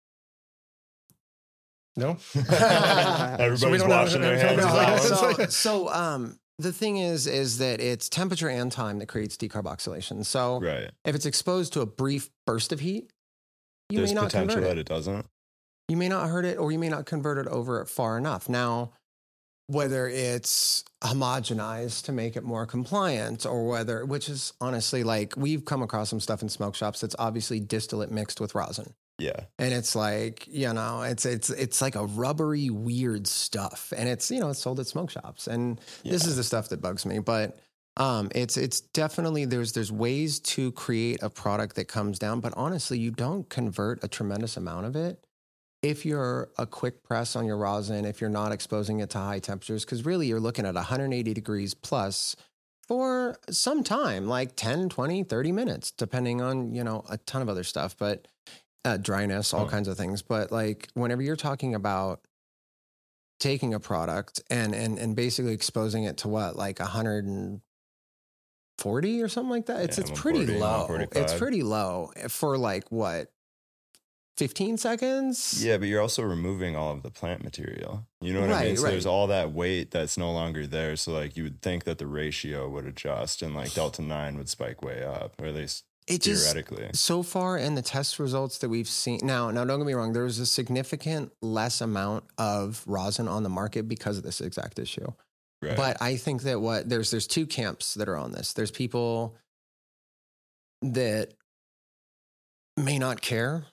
No, everybody's So we don't washing have- their hands. so- out. so, so um, the thing is, is that it's temperature and time that creates decarboxylation. So Right. if it's exposed to a brief burst of heat, you There's may not potential convert that it. it doesn't. You may not hurt it, or you may not convert it over it far enough. Now, whether it's homogenized to make it more compliant, or whether, which is honestly like we've come across some stuff in smoke shops that's obviously distillate mixed with rosin. Yeah. And it's like, you know, it's it's it's like a rubbery, weird stuff. And it's, you know, it's sold at smoke shops. And this Yeah. is the stuff that bugs me. But um, it's it's definitely there's there's ways to create a product that comes down. But honestly, you don't convert a tremendous amount of it if you're a quick press on your rosin, if you're not exposing it to high temperatures, because really you're looking at one hundred eighty degrees plus for some time, like ten, twenty, thirty minutes, depending on, you know, a ton of other stuff. But Uh, dryness, all Oh. kinds of things. But like whenever you're talking about taking a product and and and basically exposing it to what, like one hundred forty or something like that, it's Yeah, it's pretty one forty, low. It's one forty-five. pretty low for like what, fifteen seconds? Yeah, but you're also removing all of the plant material. You know what I Right, mean? So right. there's all that weight that's no longer there. So like you would think that the ratio would adjust and like delta nine would spike way up, or at least It just theoretically. so far in the test results that we've seen now. Now, don't get me wrong. There's a significant less amount of rosin on the market because of this exact issue. Right. But I think that what there's there's two camps that are on this. There's people that may not care.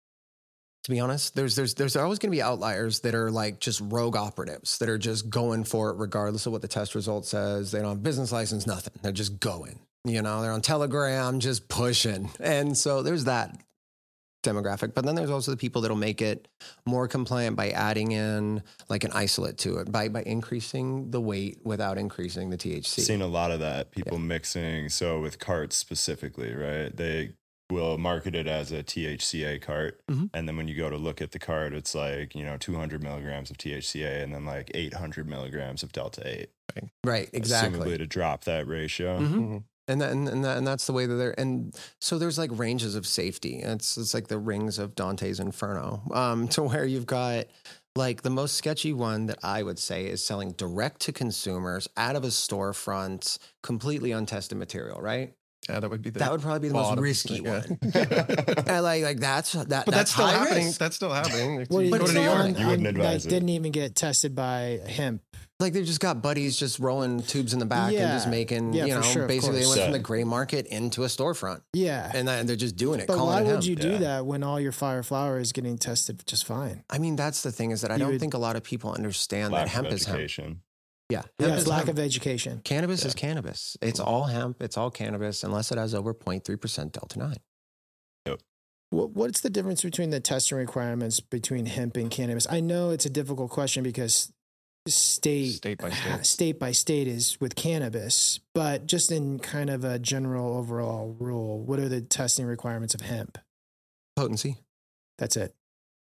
To be honest, there's there's there's always going to be outliers that are like just rogue operatives that are just going for it regardless of what the test result says. They don't have business license, nothing. They're just going. You know, they're on Telegram, just pushing. And so there's that demographic. But then there's also the people that'll make it more compliant by adding in like an isolate to it, by by increasing the weight without increasing the T H C. Seen a lot of that. People mixing. So with carts specifically, right? They will market it as a T H C A cart. Mhm. And then when you go to look at the cart, it's like, you know, two hundred milligrams of T H C A and then like eight hundred milligrams of Delta eight. Right, exactly. Assumably to drop that ratio. Mhm. Mhm. And that, and, and, that, and that's the way that they're, and so there's like ranges of safety. It's, it's like the rings of Dante's Inferno, um, to where you've got like the most sketchy one that I would say is selling direct to consumers out of a storefront, completely untested material, right? Yeah, that would be the That would probably be the most bottom, risky yeah. one. And like, like that's, that, But that's, that's still high happening. risk. That's still happening. If What do you you go to it's New not York. on- You wouldn't on- advise that it. didn't even get tested by hemp. Like they've just got buddies just rolling tubes in the back and just Yeah. making, Yeah, you for know, sure, of basically they course. went from So- the gray market into a storefront Yeah. and that, they're just doing it. But calling why it would hemp. you do Yeah. that when all your fire flower is getting tested just fine? I mean, that's the thing is that I You don't would- think a lot of people understand Lack that hemp of is hemp. education. Yeah. Hemp Yeah, is it's lack hemp. of education. Cannabis Yeah. is cannabis. It's all hemp. It's all cannabis unless it has over zero point three percent Delta nine. What, what's the difference between the testing requirements between hemp and cannabis? I know it's a difficult question because state State by state. state by state is with cannabis, but just in kind of a general overall rule, what are the testing requirements of hemp? Potency. That's it.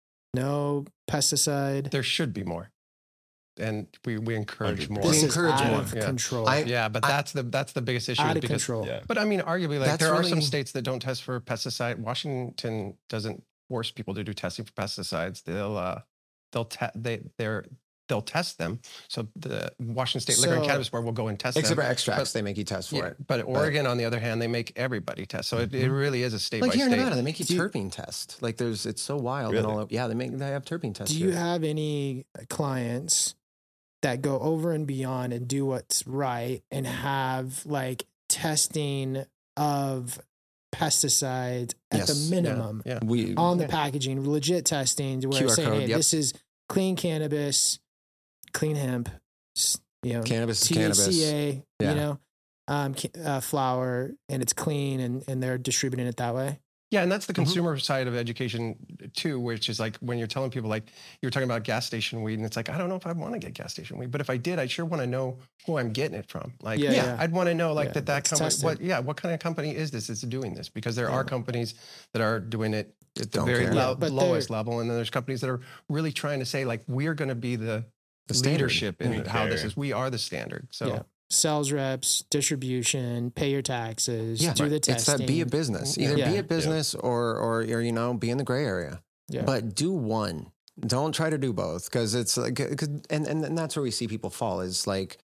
No pesticide. There should be more, and we we encourage more. We This is encourage out more. of Yeah. control. I- Yeah, but I- that's the that's the biggest issue. out of because, control. Yeah. But I mean, arguably, like That's there are really- some states that don't test for pesticide. Washington doesn't force people to do testing for pesticides. They'll uh, they'll te- they they're they'll test them. So the Washington State Liquor and So- Cannabis Board will go and test Except for them. extracts, they make you test for Yeah, it. but Oregon, on the other hand, they make everybody test. So it, it really is a state Like by here in state. Nevada, they make you Do you- terpene test. Like there's, it's so wild. Really? And all, yeah, they make, they have terpene tests. Do you here. have any clients that go over and beyond and do what's right and have like testing of pesticides at Yes. the Yeah. minimum Yeah. we, on the Yeah. packaging, legit testing to where Q R saying, code, hey, yep. this is clean cannabis, clean hemp, s- you know, cannabis is T H C A, cannabis. Yeah. you know, um, ca- uh, flour, and it's clean, and, and they're distributing it that way. Yeah, and that's the Mhm. consumer side of education too, which is like when you're telling people, like you were talking about gas station weed, and it's like I don't know if I want to get gas station weed, but if I did, I sure want to know who I'm getting it from. Like, Yeah, yeah, yeah. I'd want to know like Yeah, that that it's company. tested. What, yeah, what kind of company is this that's doing this? Because there Yeah. are companies that are doing it at the Don't very care. low, Yeah, but lowest they're- level, and then there's companies that are really trying to say like we're going to be the, The standard. leadership in We how this care. is. We are the standard. So Yeah. sales reps, distribution, pay your taxes, Yeah, do right. the It's testing. that be a business. Either Yeah. be a business or, or, or, you know, be in the gray area. Yeah. But do one. Don't try to do both because it's like, cause, and, and, and that's where we see people fall is like,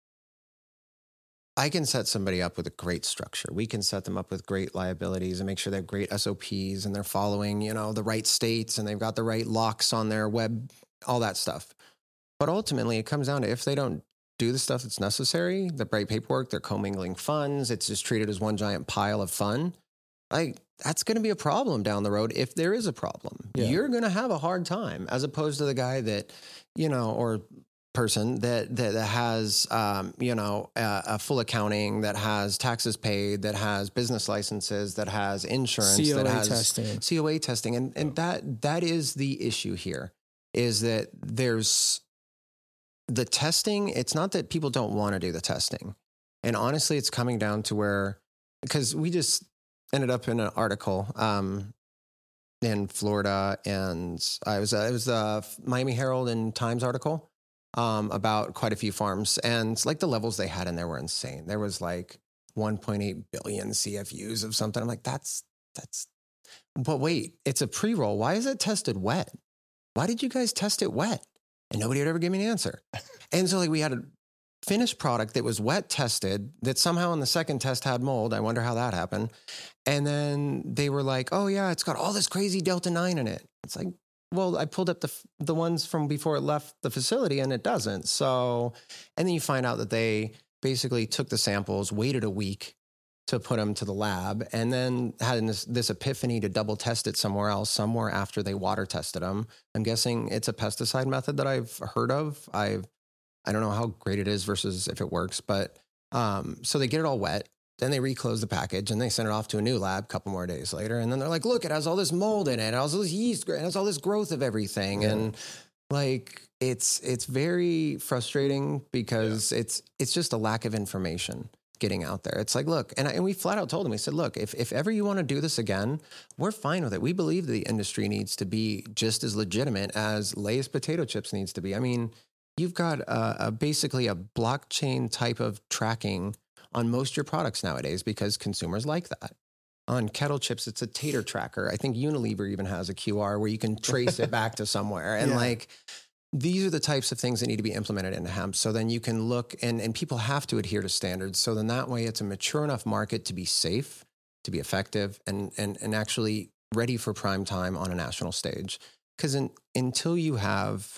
I can set somebody up with a great structure. We can set them up with great liabilities and make sure they have great S O Ps and they're following, you know, the right states and they've got the right locks on their web, all that stuff. But ultimately it comes down to if they don't do the stuff that's necessary, the right paperwork, they're commingling funds, it's just treated as one giant pile of fun. Like that's going to be a problem down the road. If there is a problem, Yeah. you're going to have a hard time as opposed to the guy that, you know, or person that, that, that has, um, you know, a, a full accounting, that has taxes paid, that has business licenses, that has insurance, C O A that has testing. C O A testing. And, and that, that is the issue here is that there's the testing. It's not that people don't want to do the testing. And honestly, it's coming down to where, because we just ended up in an article, um, in Florida and I was, uh, it was the Miami Herald and Times article. Um, about quite a few farms and like the levels they had in there were insane. There was like one point eight billion C F Us of something. I'm like, that's, that's, but wait, it's a pre-roll. Why is it tested wet? Why did you guys test it wet? And nobody would ever give me an answer. And so like we had a finished product that was wet tested that somehow in the second test had mold. I wonder how that happened. And then they were like, oh yeah, it's got all this crazy Delta nine in it. It's like, well, I pulled up the the ones from before it left the facility and it doesn't. So, and then you find out that they basically took the samples, waited a week to put them to the lab, and then had this, this epiphany to double test it somewhere else, somewhere after they water tested them. I'm guessing it's a pesticide method that I've heard of. I've, I don't know how great it is versus if it works, but um, so they get it all wet. Then they reclose the package and they send it off to a new lab a couple more days later. And then they're like, look, it has all this mold in it. It has all this yeast, it has all this growth of everything. Yeah. And like, it's, it's very frustrating because yeah. it's, it's just a lack of information getting out there. It's like, look, and, I, and we flat out told them, we said, look, if, if ever you want to do this again, we're fine with it. We believe the industry needs to be just as legitimate as Lay's potato chips needs to be. I mean, you've got a, a basically a blockchain type of tracking on most of your products nowadays because consumers like that. On kettle chips, it's a tater tracker. I think Unilever even has a Q R where you can trace it back to somewhere. And yeah. like, these are the types of things that need to be implemented into hemp. So then you can look and, and people have to adhere to standards. So then that way it's a mature enough market to be safe, to be effective and, and, and actually ready for prime time on a national stage. Because until you have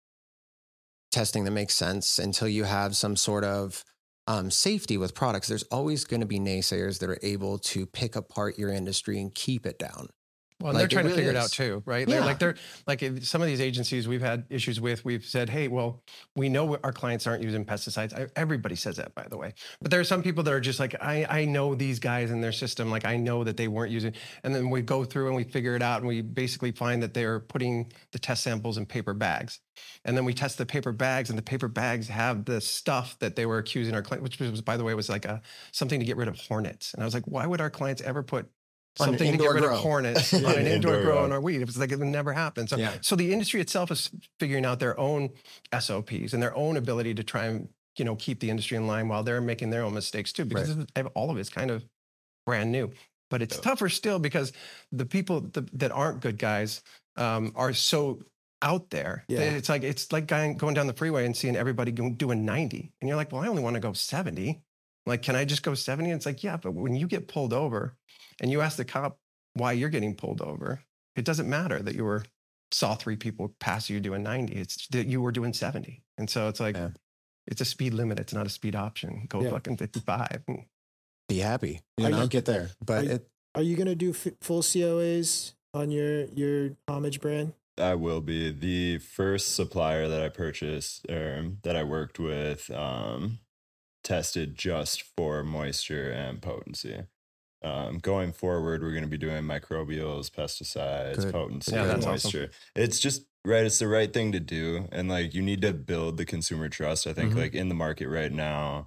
testing that makes sense, until you have some sort of Um, safety with products, there's always going to be naysayers that are able to pick apart your industry and keep it down. Well, like they're trying it really to figure is. it out too, right? Yeah. They're like they're like if some of these agencies we've had issues with, we've said, hey, well, we know our clients aren't using pesticides. I, everybody says that, by the way. But there are some people that are just like, I, I know these guys in their system. Like I know that they weren't using, and then we go through and we figure it out and we basically find that they're putting the test samples in paper bags. And then we test the paper bags and the paper bags have the stuff that they were accusing our client, which was, by the way, was like a something to get rid of hornets. And I was like, why would our clients ever put something to get rid grow. of hornets on an indoor, indoor grow on our weed? It was like, it would never happen. So, yeah. so the industry itself is figuring out their own S O Ps and their own ability to try and, you know, keep the industry in line while they're making their own mistakes too, because right. all of it's kind of brand new. But it's yeah. tougher still because the people the, that aren't good guys um, are so out there. Yeah. It's like, it's like going, going down the freeway and seeing everybody go, doing ninety. And you're like, well, I only want to go seventy. Like, can I just go seventy? And it's like, yeah, but when you get pulled over and you ask the cop why you're getting pulled over, it doesn't matter that you were saw three people pass you doing ninety. It's that you were doing seventy. And so it's like, yeah. it's a speed limit. It's not a speed option. Go yeah. fucking fifty-five. Be happy. You are know, you, get there. But are you, it, are you going to do f- full C O As on your, your homage brand? I will be. The first supplier that I purchased or that I worked with um, tested just for moisture and potency. Um, going forward, we're going to be doing microbials, pesticides, Good. potency, yeah, and that's moisture. Awesome. It's just right. It's the right thing to do. And like, you need to build the consumer trust. I think mm-hmm. like in the market right now,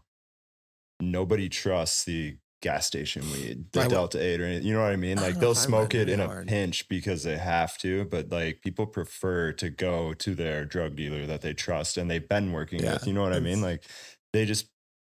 nobody trusts the gas station weed, the I Delta eight or anything. You know what I mean? Like they'll smoke it in a hard. pinch because they have to, but like people prefer to go to their drug dealer that they trust and they've been working yeah. with. You know what I mean? Like they just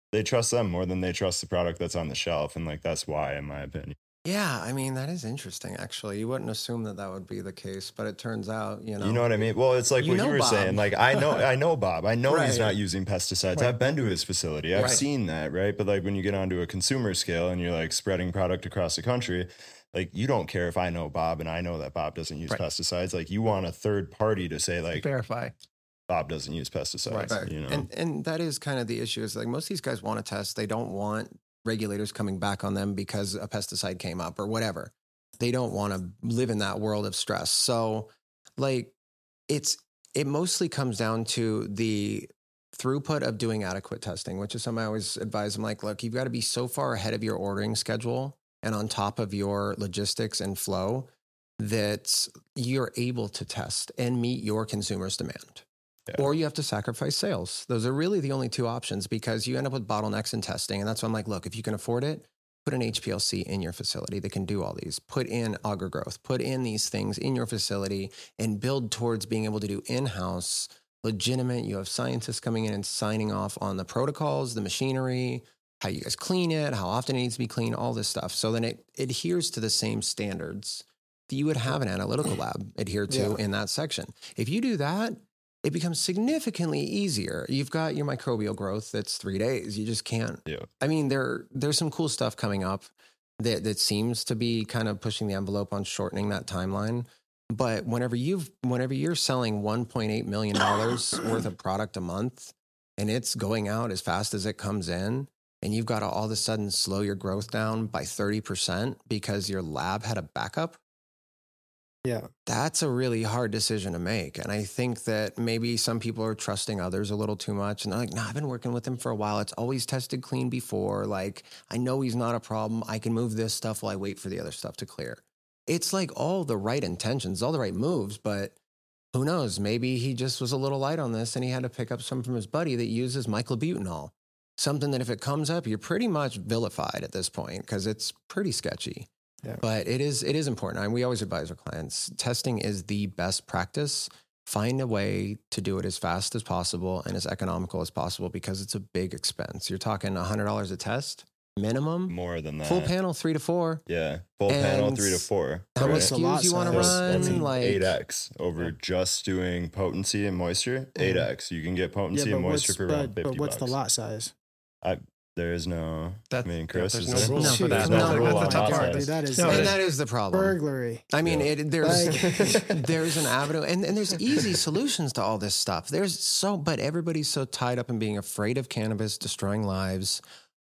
they trust them more than they trust the product that's on the shelf. And like, that's why, in my opinion. Yeah, I mean, that is interesting, actually. You wouldn't assume that that would be the case, but it turns out, you know. You know what I mean? Well, it's like You what know you were Bob. saying. Like, I know, I know Bob. I know he's Right. not using pesticides. Right. I've been to his facility. I've Right. seen that, right? But like when you get onto a consumer scale and you're like spreading product across the country, like you don't care if I know Bob and I know that Bob doesn't use Right. pesticides. Like you want a third party to say like Verify. Bob doesn't use pesticides. Right. You know? And and that is kind of the issue is like most of these guys want to test. They don't want regulators coming back on them because a pesticide came up or whatever. They don't want to live in that world of stress. So like it's it mostly comes down to the throughput of doing adequate testing, which is something I always advise them like, look, you've got to be so far ahead of your ordering schedule and on top of your logistics and flow that you're able to test and meet your consumers' demand. Yeah. Or you have to sacrifice sales. Those are really the only two options because you end up with bottlenecks in testing. And that's why I'm like, look, if you can afford it, put an H P L C in your facility that can do all these. Put in auger growth, put in these things in your facility and build towards being able to do in-house legitimate. You have scientists coming in and signing off on the protocols, the machinery, how you guys clean it, how often it needs to be cleaned, all this stuff. So then it adheres to the same standards that you would have an analytical lab adhere to Yeah. in that section. If you do that, it becomes significantly easier. You've got your microbial growth that's three days. You just can't. Yeah. I mean, there there's some cool stuff coming up that that seems to be kind of pushing the envelope on shortening that timeline. But whenever you've whenever you're selling one point eight million dollars worth of product a month and it's going out as fast as it comes in, and you've got to all of a sudden slow your growth down by thirty percent because your lab had a backup, Yeah. that's a really hard decision to make. And I think that maybe some people are trusting others a little too much. And they're like, nah, I've been working with him for a while. It's always tested clean before. Like, I know he's not a problem. I can move this stuff while I wait for the other stuff to clear. It's like all the right intentions, all the right moves, but who knows? Maybe he just was a little light on this and he had to pick up some from his buddy that uses myclobutanol. Something that if it comes up, you're pretty much vilified at this point because it's pretty sketchy. Yeah. But it is it is important. And we always advise our clients, testing is the best practice. Find a way to do it as fast as possible and as economical as possible because it's a big expense. You're talking one hundred dollars a test minimum. More than that. Full panel, three to four. Yeah. Full panel, And three to four. How right? many What's the lot S K Us you want to size? That's, that's run? an Like eight X over just doing potency and moisture. eight X. You can get potency Yeah, and but moisture what's, for around but, fifty but what's bucks. the lot size? There is no, That- I mean, yeah, Chris, there's is no there? rule No, for there's that. no That's rule the on tough that. part. Dude, that is No, like and that is the problem. burglary. I mean, Yeah. it, there's Like- there's an avenue, and, and there's easy solutions to all this stuff. There's so, but everybody's so tied up in being afraid of cannabis destroying lives,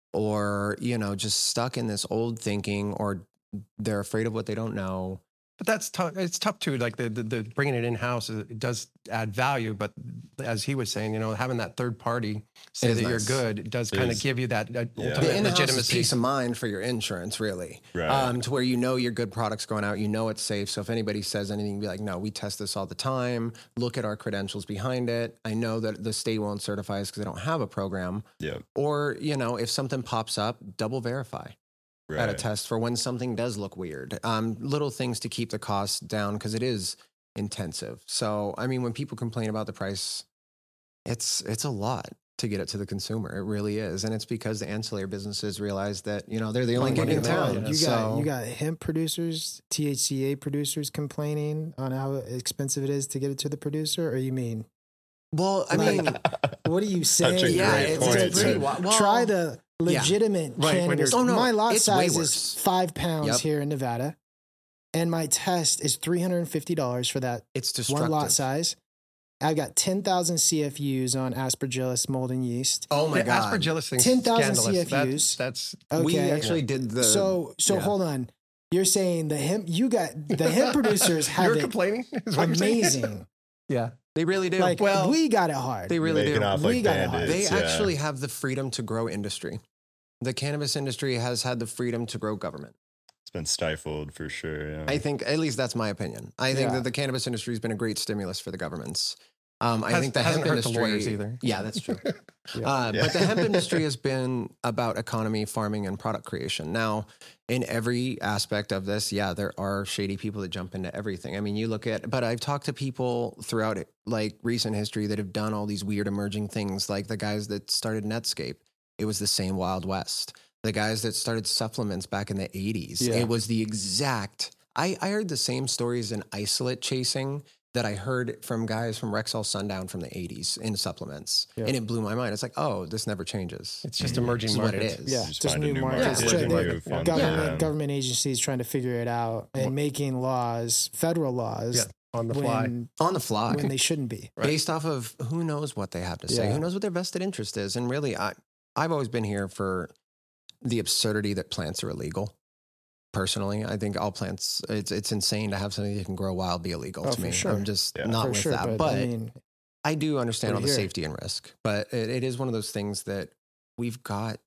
or you know, just stuck in this old thinking, or they're afraid of what they don't know. But that's tough. It's tough too. Like the, the, the bringing it in house, it does add value. But as he was saying, you know, having that third party say is that nice. you're good, it does It kind is. of give you that, that Yeah. The ultimate in-house is legitimacy. peace of mind for your insurance, really, Right. um, to where you know your good product's going out, you know it's safe. So if anybody says anything, be like, no, we test this all the time. Look at our credentials behind it. I know that the state won't certify us because they don't have a program. Yeah. Or you know, if something pops up, double verify Right. at a test for when something does look weird. Um, little things to keep the cost down because it is intensive. So I mean, when people complain about the price, it's it's a lot to get it to the consumer. It really is, and it's because the ancillary businesses realize that you know they're the only Money gig in in the town. world, You So- got you got hemp producers, T H C A producers complaining on how expensive it is to get it to the producer, or you mean well, I Like, mean, what are you Such a saying? yeah, great it's, point, it's pretty too. wild. Well, Try the yeah. legitimate Right, when cannabis. you're- Oh, no, my lot it's way size worse. is five pounds Yep. here in Nevada, and my test is three hundred and fifty dollars for that it's destructive. one lot size. I got ten thousand C F Us on Aspergillus mold and yeast. Oh my the god! Aspergillus thing's ten thousand scandalous. That- C F Us. That's Okay. We actually did the so so yeah. hold on. You're saying the hemp you got the hemp producers have you're it complaining. Is what you're saying? amazing. Yeah. They really do. Like Well, we got it hard. they really Making do. off We like got it hard. bandits. They yeah. actually have the freedom to grow industry. The cannabis industry has had the freedom to grow government. It's been stifled for sure. Yeah. I think, at least that's my opinion. I think Yeah. that the cannabis industry has been a great stimulus for the governments. Um, I Has- think the hasn't hemp hurt the industry, lawyers either. Yeah, that's true. Yeah. Uh, Yeah. But the hemp industry has been about economy, farming, and product creation. Now, in every aspect of this, yeah, there are shady people that jump into everything. I mean, you look at, but I've talked to people throughout like recent history that have done all these weird emerging things, like the guys that started Netscape. it was the same Wild West. The guys that started supplements back in the eighties, Yeah. it was the exact. I, I heard the same stories in isolate chasing that I heard from guys from Rexall Sundown from the eighties in supplements. Yeah. And it blew my mind. It's like, oh, this never changes. It's just Mhm. emerging This is what markets. it is. Yeah, Just just find a new new markets. market, Try- new they- market, find- government yeah. government agencies trying to figure it out and making laws, federal laws, Yeah, on the fly. when On the fly. when they shouldn't be. Right. Based off of who knows what they have to say, Yeah. who knows what their vested interest is. And really, I, I've always been here for the absurdity that plants are illegal. Personally, I think all plants, it's it's insane to have something that can grow wild be illegal Oh, to for me. sure. I'm just Yeah. not For with sure, that. but, But, I mean, I do understand we're all the here. safety and risk. But it, it is one of those things that we've got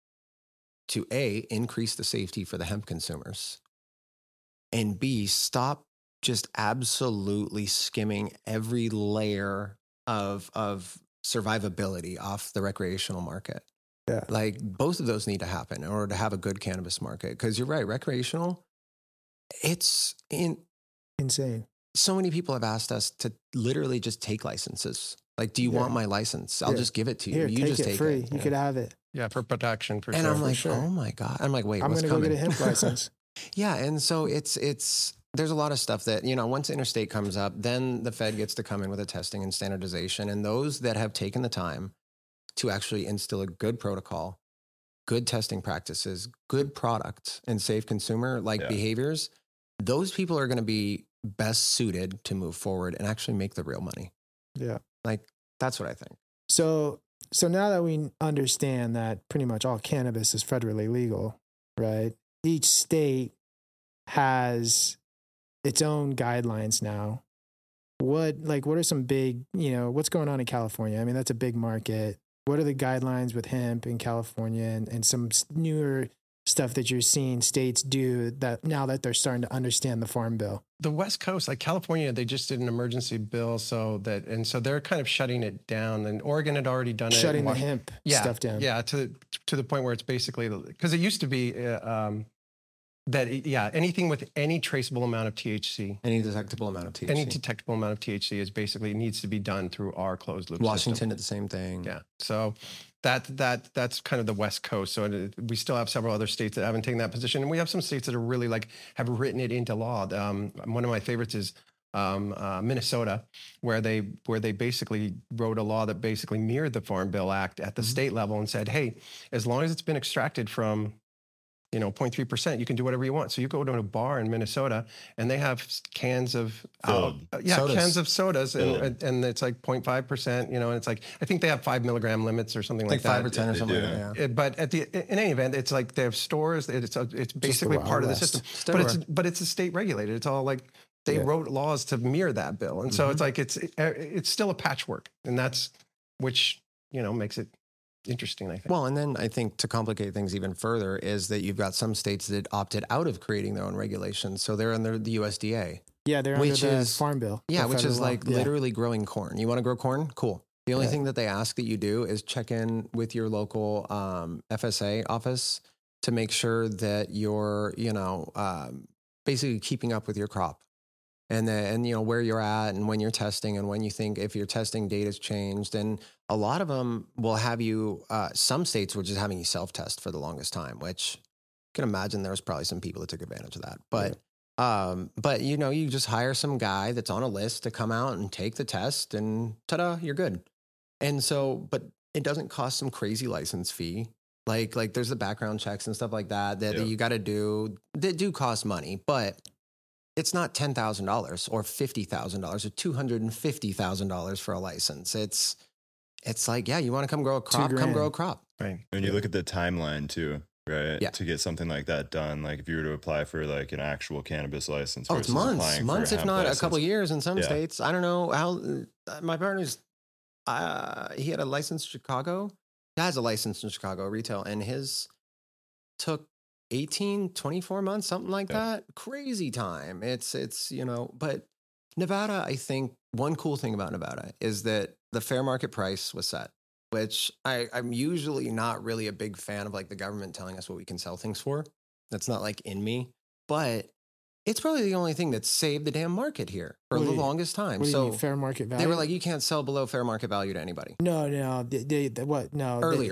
to A, increase the safety for the hemp consumers, and B, stop just absolutely skimming every layer of, of survivability off the recreational market. Yeah. Like both of those need to happen in order to have a good cannabis market. Because you're right, recreational, it's in insane. so many people have asked us to literally just take licenses. Like, do you Yeah. want my license? I'll Yeah. just give it to you. Here, you take just it take free. it. You Yeah. could have it. Yeah, for protection, for And sure. I'm like, sure. oh my God. I'm like, wait, I'm what's gonna coming? go get a hemp license. Yeah. And so it's, it's, there's a lot of stuff that, you know, once interstate comes up, then the Fed gets to come in with a testing and standardization. And those that have taken the time to actually instill a good protocol, good testing practices, good product, and safe consumer like Yeah. behaviors, those people are going to be best suited to move forward and actually make the real money. Yeah. Like, that's what I think. So so now that we understand that pretty much all cannabis is federally legal, right? Each state has its own guidelines now. What like what are some big, you know, what's going on in California? I mean, that's a big market. What are the guidelines with hemp in California and, and some s- newer stuff that you're seeing states do that now that they're starting to understand the Farm Bill? The West Coast, like California, they just did an emergency bill, so that and so they're kind of shutting it down. And Oregon had already done it. Shutting the Wash- hemp yeah, stuff down. Yeah, to to the point where it's basically because it used to be uh, um, that it- yeah, anything with any traceable amount of T H C, Any detectable amount of T H C. any detectable amount of T H C is basically needs to be done through our closed loop system. Washington did the same thing. Yeah. So that that that's kind of the West Coast. So it, we still have several other states that haven't taken that position, and we have some states that are really like have written it into law. Um, one of my favorites is um, uh, Minnesota, where they where they basically wrote a law that basically mirrored the Farm Bill Act at the Mhm. state level and said, hey, as long as it's been extracted from you know, zero point three percent, you can do whatever you want. So you go to a bar in Minnesota and they have cans of, uh, Filled. uh, yeah, Sodas. cans of sodas and, Filled. and, and it's like zero point five percent, you know, and it's like, I think they have five milligram limits or something Like like, five that. or ten or They something do. like that. Yeah. Uh, But at the, in any event, it's like they have stores. It's, a, it's basically Wild part of the West. system, Still but it's, are. but it's a state regulated. It's all like, they Yeah. wrote laws to mirror that bill. And so Mhm. it's like, it's, it, it's still a patchwork, and that's, which, you know, makes it interesting, I think. Well, and then I think to complicate things even further is that you've got some states that opted out of creating their own regulations. So they're under the U S D A. Yeah, they're Which under the is- Farm Bill. Yeah, the which federal is law. like Yeah. literally growing corn. You want to grow corn? Cool. The only Yeah. thing that they ask that you do is check in with your local um, F S A office to make sure that you're, you know, um, basically keeping up with your crop. And then, and you know, where you're at and when you're testing and when you think if your testing date has changed. And a lot of them will have you, uh, some states were just having you self-test for the longest time, which you can imagine there was probably some people that took advantage of that. But, um, but you know, you just hire some guy that's on a list to come out and take the test and ta-da, you're good. And so, but it doesn't cost some crazy license fee. Like, like there's the background checks and stuff like that that, that Yeah. you got to do that do cost money, but it's not ten thousand dollars or fifty thousand dollars or two hundred fifty thousand dollars for a license. It's, it's like, yeah, you want to come grow a crop, come grand. grow a crop. right. When you look at the timeline too, right? Yeah. To get something like that done, like if you were to apply for like an actual cannabis license, Oh, it's versus months, applying for months, if hemp not a license. couple of years in some Yeah. states. I don't know how uh, my partner's, uh, he had a license in Chicago. He has a license in Chicago retail and his took eighteen, twenty-four months, something like Yeah. that. Crazy time. It's, it's, you know, but Nevada, I think one cool thing about Nevada is that the fair market price was set, which I, I'm usually not really a big fan of, like the government telling us what we can sell things for. That's not like in me, but it's probably the only thing that saved the damn market here for What do the you- longest time. What do you So mean, fair market value? they were like, you can't sell below fair market value to anybody no, no, they, they, what? No, they- earlier on.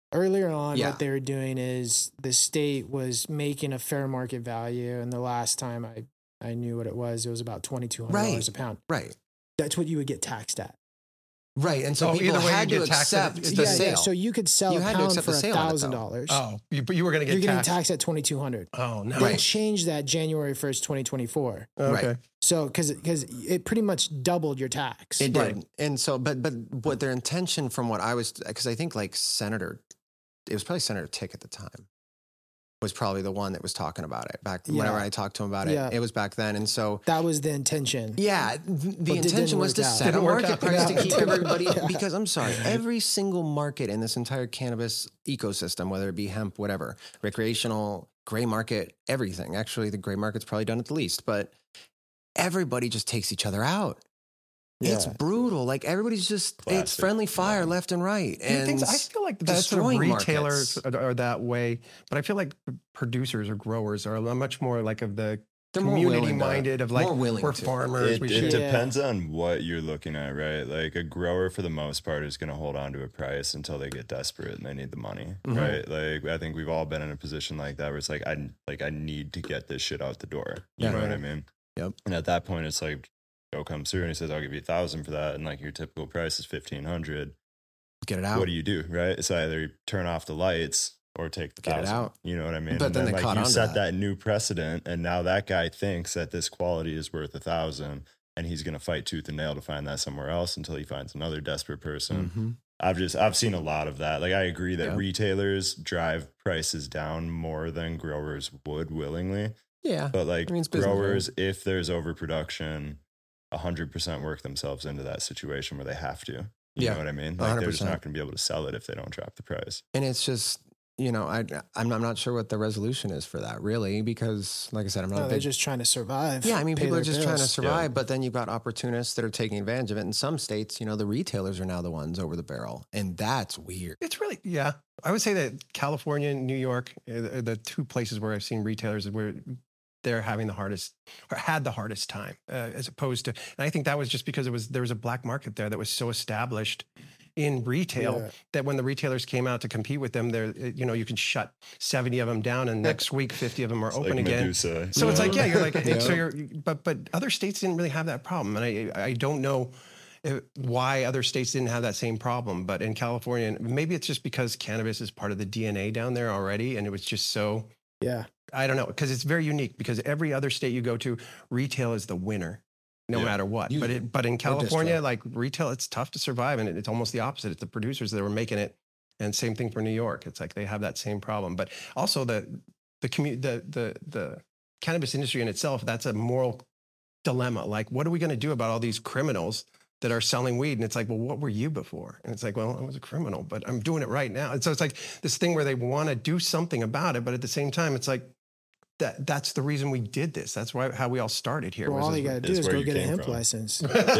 Earlier on, Yeah. what they were doing is the state was making a fair market value, and the last time I, I knew what it was, it was about twenty-two hundred dollars Right. a pound. Right. That's what you would get taxed at. Right. And so Oh, people either way, had you to get taxed at accept the- the yeah, sale. yeah. So you could sell You a had to pound accept for the a sale on it, thousand though. dollars. Oh, you, but you were going to You're get getting taxed. taxed at twenty-two hundred. Oh, no. They Right. changed that January first, twenty twenty-four. Okay. Right. So, because because it pretty much doubled your tax. It Right. did. And so, but but what their intention, from what I was, because I think like Senator, it was probably Senator Tick at the time, was probably the one that was talking about it back Yeah. whenever I talked to him about it. Yeah. It was back then, and so That was the intention. yeah, th- the But it intention didn't was work to out. set a Didn't work market out. price Yeah. to keep everybody. Yeah. Because I'm sorry, every single market in this entire cannabis ecosystem, whether it be hemp, whatever, recreational, gray market, everything. Actually, the gray market's probably done it the least, but everybody just takes each other out. It's Yeah. brutal. Like everybody's just, it's Plastic. friendly fire left and right. Do you And think so? I feel like that's sort of destroying retailers markets. are, are that way, but I feel like producers or growers are much more like of the They're more community willing to- minded of like more willing we're to. farmers. It, we it should. Yeah. depends on what you're looking at, right? Like a grower, for the most part, is going to hold on to a price until they get desperate and they need the money, Mhm. right? Like I think we've all been in a position like that where it's like I like I need to get this shit out the door. You Yeah. know what I Right. mean? Yep. And at that point, it's like Joe comes through and he says, "I'll give you a thousand for that," and like your typical price is fifteen hundred. Get it out. What do you do, right? It's either you turn off the lights or take the Get it thousand. out. You know what I mean? But And then they like caught you on to set that. that new precedent, and now that guy thinks that this quality is worth a thousand, and he's gonna fight tooth and nail to find that somewhere else until he finds another desperate person. Mhm. I've just I've seen a lot of that. Like I agree that Yeah. retailers drive prices down more than growers would willingly. Yeah. But like I mean, it's business, growers, if there's overproduction, a hundred percent work themselves into that situation where they have to. You Yeah, know what I mean? one Like hundred they're just percent. not going to be able to sell it if they don't drop the price. And it's just, you know, I, I'm, I'm not sure what the resolution is for that really, because like I said, I'm not No, a they're big, just trying to survive. yeah, I mean, pay people are their just trying to bills. survive, but then you've got opportunists that are taking advantage of it. In some states, you know, the retailers are now the ones over the barrel, and that's weird. It's really, yeah. I would say that California and New York are the two places where I've seen retailers where they're having the hardest or had the hardest time uh, as opposed to, and I think that was just because it was, there was a black market there that was so established in retail Yeah. that when the retailers came out to compete with them, there, you know, you can shut seventy of them down and next week, fifty of them are It's open like again. Medusa. So it's like, yeah, you're like, Yeah. so you're, but, but other states didn't really have that problem. And I, I don't know if, why other states didn't have that same problem, but in California, and maybe it's just because cannabis is part of the D N A down there already. And it was just so, Yeah. I don't know, because it's very unique because every other state you go to, retail is the winner. No Yeah. matter what, but Usually. it, but in Or California, distro. like retail, it's tough to survive, and it, it's almost the opposite. It's the producers that were making it, and same thing for New York. It's like they have that same problem. But also the the commu- the the the cannabis industry in itself, that's a moral dilemma. Like, what are we going to do about all these criminals that are selling weed? And it's like, well, what were you before? And it's like, well, I was a criminal, but I'm doing it right now. And so it's like this thing where they want to do something about it, but at the same time, it's like that that's the reason we did this. That's why how we all started here. Well, was all as- you got to do It's is where go you get a came hemp from. license.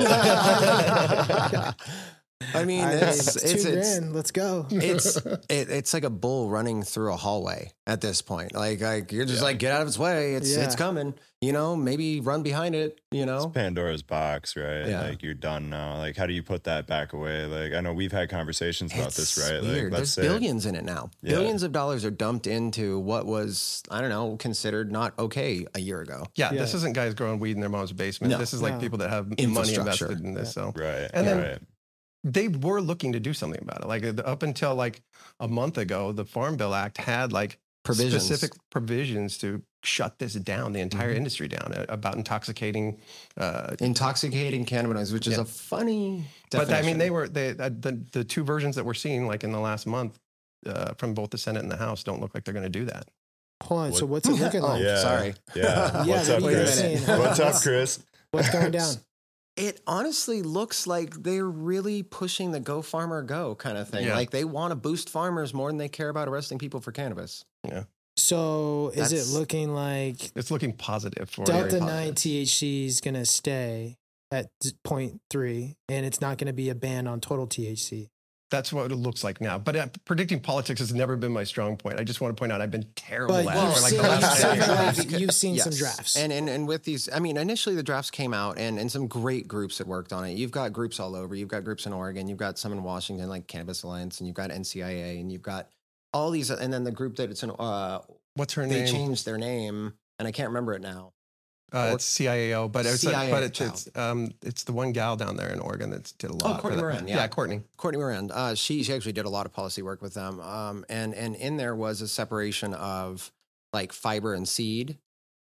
I mean, I mean, it's, two it's, it's, grand. Let's go. it's it, it's like a bull running through a hallway at this point. Like, like you're just Yeah. like, get out of its way. It's Yeah. it's coming. You know, maybe run behind it. You It's know, Pandora's box, right? Yeah. Like you're done now. Like how do you put that back away? Like I know we've had conversations about it's this, right? weird. Like let's There's say billions in it now. Yeah. Billions of dollars are dumped into what was, I don't know, considered not okay a year ago. Yeah, Yeah. this isn't guys growing weed in their mom's basement. No. this is like No. people that have money Infrastructure. invested in this. So right. And then- right. they were looking to do something about it. Like uh, up until like a month ago, the Farm Bill Act had like Provisions. specific provisions to shut this down, the entire Mhm. industry down, uh, about intoxicating. Uh, Intoxicating cannabinoids, which is Yeah. a funny but I definition. mean, they were they uh, the the two versions that we're seeing like in the last month uh, from both the Senate and the House don't look like they're going to do that. Hold on. What- So what's it looking Oh, like? Yeah. sorry. Yeah. Yeah, What's what up, are you Chris? saying? What's up, Chris? What's going down? It honestly looks like they're really pushing the go farmer go kind of thing. Yeah. Like they want to boost farmers more than they care about arresting people for cannabis. So is That's- it looking like It's looking positive for Very Delta positive. nine T H C is going to stay at zero point three and it's not going to be a ban on total T H C? That's what it looks like now. But uh, predicting politics has never been my strong point. I just want to point out I've been terrible But at you've it for like seen, the last you've ten seen, years. drafts. You've seen some Yes. drafts. And, and and with these, I mean, initially the drafts came out and, and some great groups had worked on it. You've got groups all over. You've got groups in Oregon. You've got some in Washington, like Cannabis Alliance, and you've got N C I A, and you've got all these. And then the group that it's in, uh, What's her they name? changed their name, and I can't remember it now. Uh, it's C I A O, but it's C I A O. but it's it's, um, it's the one gal down there in Oregon that did a lot. Oh, Courtney for that. Moran, Yeah. yeah. Courtney. Courtney Moran, uh, she she actually did a lot of policy work with them, um, and and in there was a separation of like fiber and seed,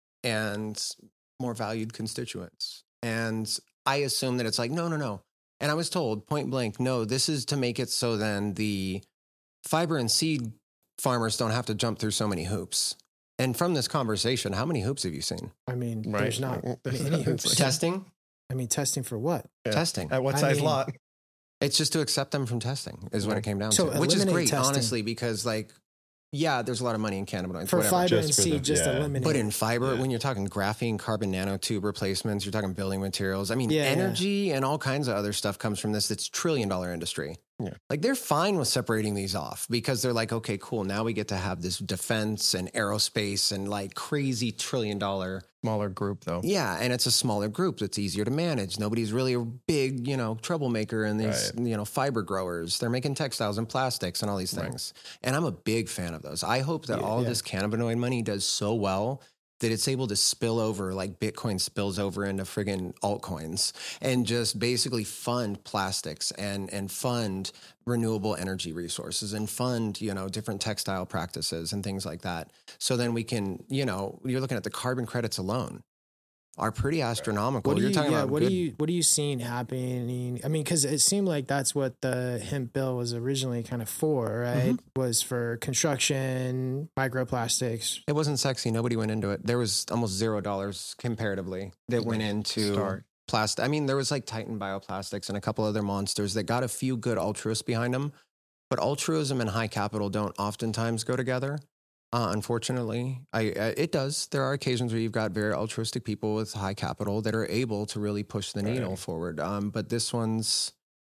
and more valued constituents. And I assume that it's like no, no, no. And I was told point blank, no, this is to make it so then the fiber and seed farmers don't have to jump through so many hoops. And from this conversation, how many hoops have you seen? I mean, Right. there's not There's any not- hoops. it's like- Testing, I mean, testing for what? Yeah. testing. At what I size mean- lot? It's just to accept them from testing is what Right. it came down So to, which is eliminate great, testing. honestly, because like, yeah, there's a lot of money in cannabinoids, For whatever. fiber Just and for seed, the- just yeah. eliminate. But in fiber, Yeah. when you're talking graphene, carbon nanotube replacements, you're talking building materials. I mean, Yeah, yeah. energy and all kinds of other stuff comes from this. It's trillion dollar industry. Yeah. Like they're fine with separating these off because they're like, okay, cool. Now we get to have this defense and aerospace and like crazy trillion dollar. Smaller group though. Yeah. And it's a smaller group that's easier to manage. Nobody's really a big, you know, troublemaker in these, you know, fiber growers. They're making textiles and plastics and all these Right. things. And I'm a big fan of those. I hope that Yeah, all of yeah. this cannabinoid money does so well that it's able to spill over like Bitcoin spills over into friggin' altcoins and just basically fund plastics and and fund renewable energy resources and fund, you know, different textile practices and things like that. So then we can, you know, you're looking at the carbon credits alone are pretty astronomical. What do You're you, talking yeah, about what good, do you, what are you seeing happening? I mean, because it seemed like that's what the hemp bill was originally kind of for, right? Mm-hmm. Was for construction, microplastics. it wasn't sexy. Nobody went into it. There was almost zero dollars comparatively that went into Start. plastic. I mean, there was like Titan Bioplastics and a couple other monsters that got a few good altruists behind them, but altruism and high capital don't oftentimes go together. Uh, unfortunately, I, uh, it does. There are occasions where you've got very altruistic people with high capital that are able to really push the needle Right. forward. Um, but this one's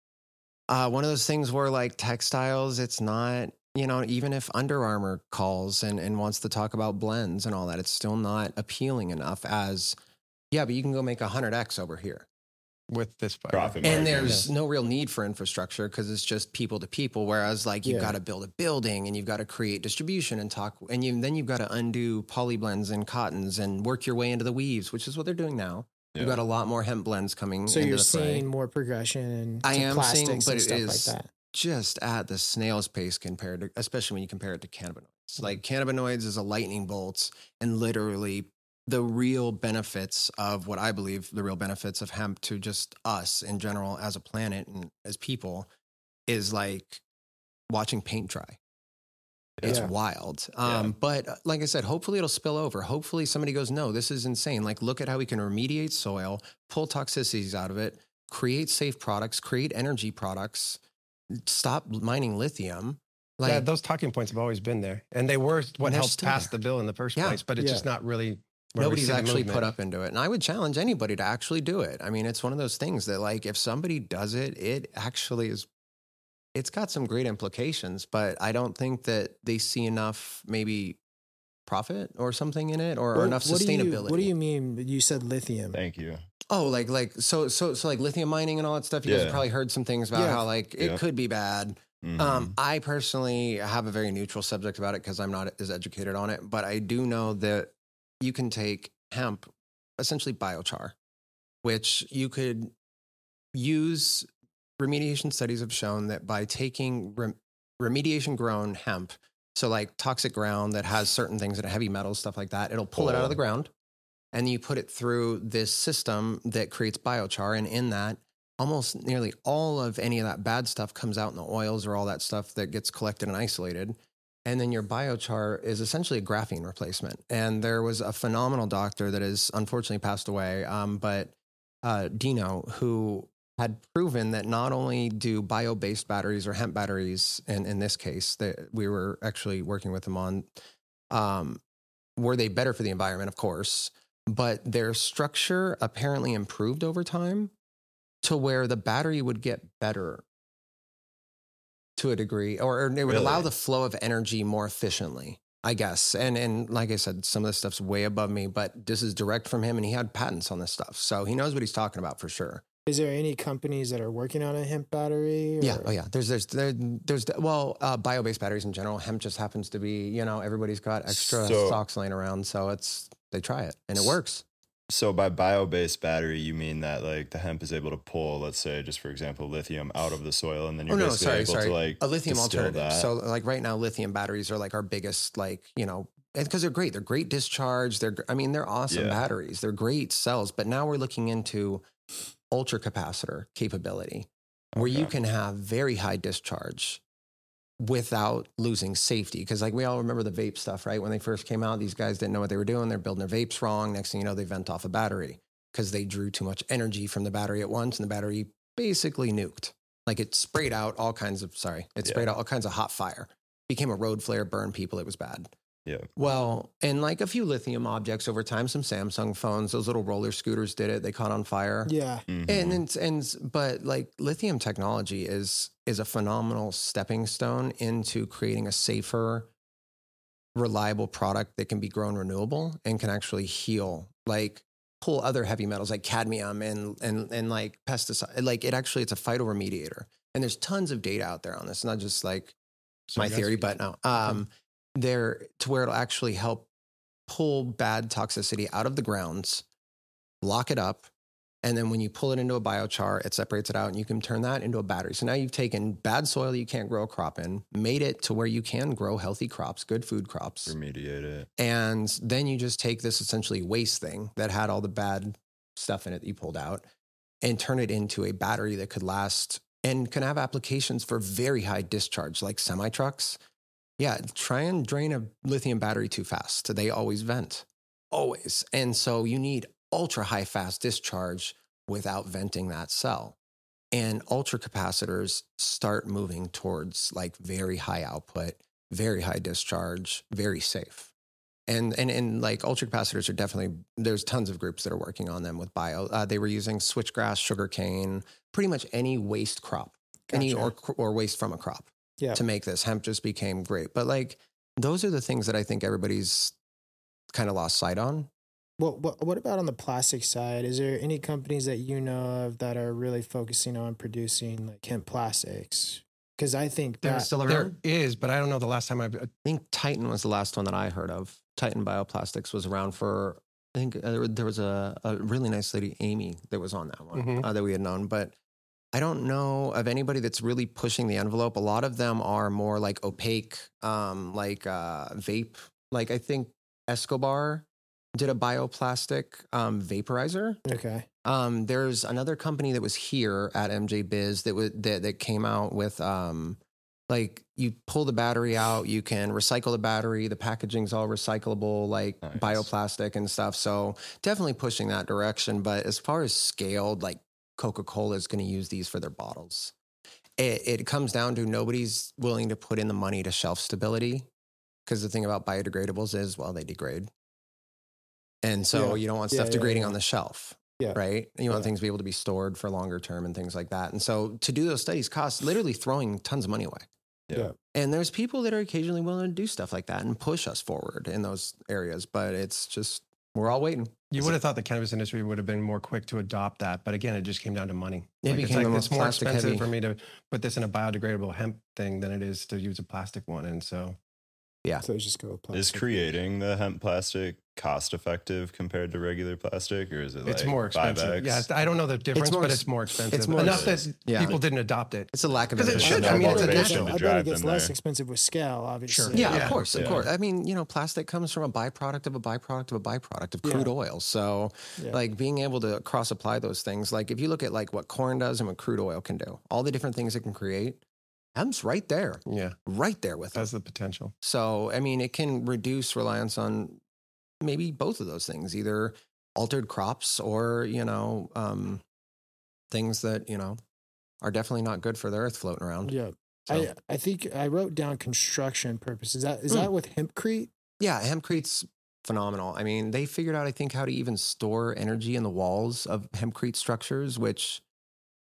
uh, one of those things where, like textiles, it's not. You know, even if Under Armour calls and, and wants to talk about blends and all that, it's still not appealing enough as, yeah, but you can go make a hundred X over here. With this fiber. Profit And margin. there's no real need for infrastructure because it's just people to people. Whereas like you've Yeah. got to build a building and you've got to create distribution and talk, and you, then you've got to undo polyblends and cottons and work your way into the weaves, which is what they're doing now. You've Yeah. got a lot more hemp blends coming So into you're the fray. seeing more progression and I am plastics seeing, but and it stuff is- like that. Just at the snail's pace compared to, especially when you compare it to cannabinoids. Like cannabinoids is a lightning bolt, and literally the real benefits of what I believe the real benefits of hemp to just us in general as a planet and as people is like watching paint dry. It's Yeah. wild. Yeah. Um, But uh, like I said, hopefully it'll spill over. Hopefully somebody goes, no, this is insane. Like, look at how we can remediate soil, pull toxicities out of it, create safe products, create energy products, stop mining lithium. Like, yeah, those talking points have always been there, and they were what they're helped still pass there. the bill in the first Yeah. place. But it's Yeah. just not really. where we nobody's see the actually movement. put up into it. And I would challenge anybody to actually do it. I mean, it's one of those things that, like, if somebody does it, it actually is, it's got some great implications, but I don't think that they see enough, maybe profit or something in it or, or What- enough what do you- sustainability. what do you mean? You said lithium. Thank you. Oh, like, like, so, so, so like lithium mining and all that stuff. You guys have Yeah. probably heard some things about Yeah. how like it Yeah. could be bad. Mhm. Um, I personally have a very neutral subject about it because I'm not as educated on it, but I do know that you can take hemp, essentially biochar, which you could use. Remediation studies have shown that by taking rem- remediation grown hemp, so like toxic ground that has certain things that are heavy metals, stuff like that, it'll pull it out of the ground and you put it through this system that creates biochar. And in that, almost nearly all of any of that bad stuff comes out in the oils or all that stuff that gets collected and isolated. And then your biochar is essentially a graphene replacement. And there was a phenomenal doctor that has unfortunately passed away, um, but uh, Dino, who had proven that not only do bio-based batteries or hemp batteries, and in this case that we were actually working with them on, um, were they better for the environment, of course, but their structure apparently improved over time to where the battery would get better to a degree, or, or it would Really? allow the flow of energy more efficiently, I guess. And and like I said, some of this stuff's way above me, but this is direct from him, and he had patents on this stuff, so he knows what he's talking about for sure. Is there any companies that are working on a hemp battery? Or? Yeah, oh yeah. There's there's there, there's well, uh, bio-based batteries in general. Hemp just happens to be, you know, everybody's got extra So- stocks laying around, so it's they try it and it works. So by bio-based battery, you mean that like the hemp is able to pull, let's say, just for example, lithium out of the soil, and then you're Oh no, basically sorry, able sorry. to like A lithium distill alternative. that. So like right now, lithium batteries are like our biggest, like, you know, because they're great. They're great discharge. They're, I mean, they're awesome Yeah. batteries. They're great cells. But now we're looking into ultra capacitor capability, where you Okay. can have very high discharge without losing safety. Because like we all remember the vape stuff, right? When they first came out, these guys didn't know what they were doing. They're building their vapes wrong. Next thing you know, they vent off a battery because they drew too much energy from the battery at once, and the battery basically nuked. Like it sprayed out all kinds of, sorry, it Yeah. sprayed out all kinds of hot fire. Became a road flare, burned people. It was bad. Yeah. Well, and like a few lithium objects over time, some Samsung phones, those little roller scooters did it. They caught on fire. Yeah. Mhm. And, and and but like lithium technology is is a phenomenal stepping stone into creating a safer, reliable product that can be grown renewable and can actually heal, like pull other heavy metals like cadmium and and and like pesticide. Like it actually it's a phytoremediator. And there's tons of data out there on this, not just like So my you guys- theory, but no. Um, there to where it'll actually help pull bad toxicity out of the grounds, lock it up, and then when you pull it into a biochar, it separates it out, and you can turn that into a battery. So now you've taken bad soil that you can't grow a crop in, made it to where you can grow healthy crops, good food crops, Remediate it. and then you just take this essentially waste thing that had all the bad stuff in it that you pulled out, and turn it into a battery that could last and can have applications for very high discharge, like semi trucks. Yeah, try and drain a lithium battery too fast. They always vent, always. And so you need ultra high fast discharge without venting that cell. And ultra capacitors start moving towards like very high output, very high discharge, very safe. And and and like ultra capacitors are definitely, there's tons of groups that are working on them with bio. Uh, they were using switchgrass, sugarcane, pretty much any waste crop, any or Gotcha. or waste from a crop Yeah. to make this. Hemp just became great. But like those are the things that I think everybody's kind of lost sight on. Well, what, what about on the plastic side? Is there any companies that you know of that are really focusing on producing like hemp plastics? Because I think There that still there- around? is, but I don't know the last time I've. I think Titan was the last one that I heard of. Titan Bioplastics was around for, I think uh, there was a, a really nice lady, Amy, that was on that one Mhm. uh, that we had known. But I don't know of anybody that's really pushing the envelope. A lot of them are more like opaque, um, like uh, vape. Like I think Escobar did a bioplastic um, vaporizer. okay, Um, there's another company that was here at M J Biz that was that, that came out with um, like you pull the battery out, you can recycle the battery. The packaging's all recyclable, like Nice. bioplastic and stuff. So definitely pushing that direction. But as far as scaled, like Coca-Cola is going to use these for their bottles. It, it comes down to nobody's willing to put in the money to shelf stability, because the thing about biodegradables is, well, they degrade. And so Yeah. you don't want Yeah, stuff yeah, degrading yeah. on the shelf. Yeah. Right. You want Yeah. things to be able to be stored for longer term and things like that. And so to do those studies costs literally throwing tons of money away. Yeah. Yeah. And there's people that are occasionally willing to do stuff like that and push us forward in those areas. But it's just, we're all waiting. You would have thought the cannabis industry would have been more quick to adopt that, but again, it just came down to money. It Like, it's became like the most it's more plastic expensive heavy. for me to put this in a biodegradable hemp thing than it is to use a plastic one, and so Yeah. so just go with Is plastic. creating the hemp plastic cost effective compared to regular plastic, or is it like it's more expensive. five X? Yeah, I don't know the difference, more but ex- it's more expensive. more Enough ex- that yeah. people didn't adopt it. It's a lack of 'Cause it innovation. should. No I mean, it's a motivation national- to I bet drive it gets them less there. expensive with scale, obviously. Yeah, Yeah. of course, of Yeah. course. I mean, you know, plastic comes from a byproduct of a byproduct of a byproduct of Yeah. crude oil. So, Yeah. like being able to cross apply those things, like if you look at like what corn does and what crude oil can do, all the different things it can create, hemp's right there, Yeah, right there with it. that's the potential. So, I mean, it can reduce reliance on maybe both of those things, either altered crops or, you know, um, things that, you know, are definitely not good for the earth floating around. Yeah. So, I, I think I wrote down construction purposes. Is that is Hmm. that with hempcrete? yeah, hempcrete's phenomenal. I mean, they figured out, I think, how to even store energy in the walls of hempcrete structures, which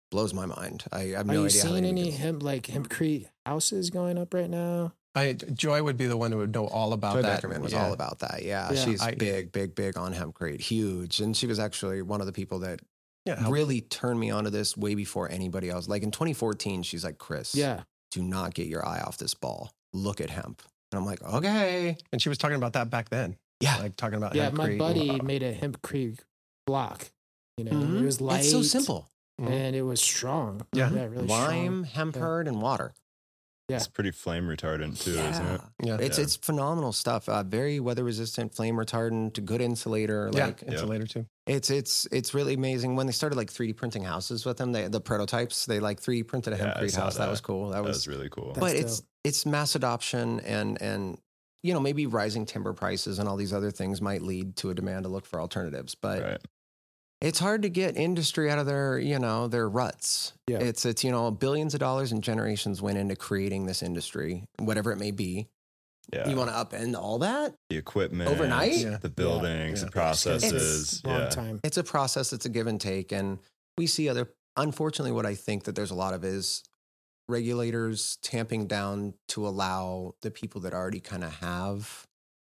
blows my mind. I, I have Are no you idea. how seeing they any do- hemp like hempcrete houses going up right now? I Joy would be the one who would know all about Joy that. Beckerman was Yeah. all about that. Yeah, Yeah. she's I- big, big, big on hempcrete, huge, and she was actually one of the people that Yeah, help. really turned me onto this way before anybody else. Like in twenty fourteen, she's like, Chris, Yeah. do not get your eye off this ball. Look at hemp. And I'm like, okay. And she was talking about that back then. Yeah. Like talking about Yeah, my hempcrete. buddy made a hempcrete block. You know, Mhm. it was light. It's so simple. And it was strong. Yeah. really Lime, strong. hemp Yeah. herd, and water. Yeah. It's pretty flame retardant too, isn't it? Yeah. It's Yeah. it's phenomenal stuff. Uh, very weather resistant, flame retardant, good insulator. Yeah, Like insulator too. it's it's it's really amazing. When they started like three D printing houses with them, they, the prototypes, they like three D printed a Yeah, I hempcrete saw house. That. that. was cool. That, That was, was really cool. That's but it's dope. it's mass adoption and and you know maybe rising timber prices and all these other things might lead to a demand to look for alternatives. But Right. it's hard to get industry out of their you know their ruts. Yeah. It's it's you know billions of dollars and generations went into creating this industry, whatever it may be. Yeah. You want to upend all that? the equipment, Overnight? Yeah. the buildings, Yeah. the processes. It's a long Yeah. time. It's a process. It's a give and take, and we see other. Unfortunately, what I think that there's a lot of is regulators tamping down to allow the people that already kind of have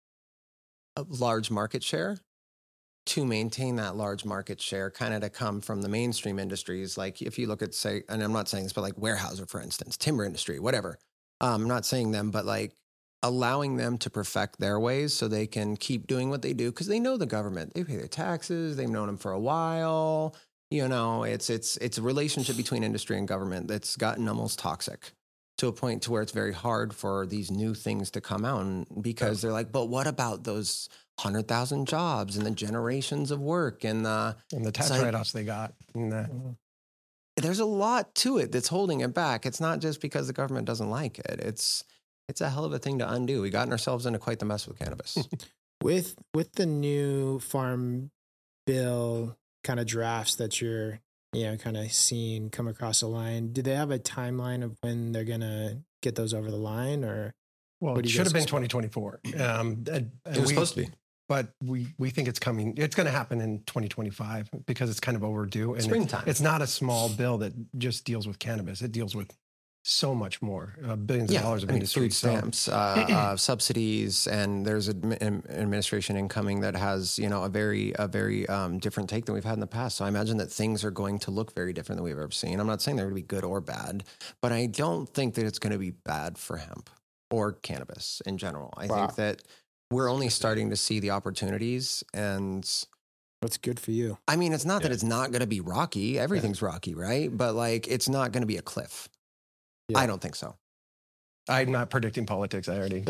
a large market share to maintain that large market share, kind of to come from the mainstream industries. Like if you look at, say, and I'm not saying this, but like Weyerhaeuser, for instance, timber industry, whatever. Um, I'm not saying them, but like allowing them to perfect their ways so they can keep doing what they do because they know the government. They pay their taxes. They've known them for a while. You know, it's it's it's a relationship between industry and government that's gotten almost toxic to a point to where it's very hard for these new things to come out and because they're like, but what about those hundred thousand jobs and the generations of work and the And the tax It's like- write-offs they got. And that. there's a lot to it that's holding it back. It's not just because the government doesn't like it. It's it's a hell of a thing to undo. We gotten ourselves into quite the mess with cannabis. With with the new farm bill kind of drafts that you're you know kind of seeing come across the line, do they have a timeline of when they're gonna get those over the line? Or Well, What it do you should guys have been expect? twenty twenty-four. Um, and- and It was we- supposed to be. But we, we think it's coming. It's going to happen in twenty twenty-five because it's kind of overdue. And it- Springtime. it's not a small bill that just deals with cannabis. It deals with so much more, uh, billions of dollars of I mean, industry. food So- stamps, uh, uh, subsidies, and there's an administration incoming that has, you know, a very, a very um, different take than we've had in the past. So I imagine that things are going to look very different than we've ever seen. I'm not saying they're going to be good or bad, but I don't think that it's going to be bad for hemp or cannabis in general. I Wow. think that we're only starting to see the opportunities, and what's good for you? I mean, it's not that Yeah. it's not going to be rocky. Everything's rocky, right? But like, it's not going to be a cliff. Yeah. I don't think so. I'm not predicting politics. I already.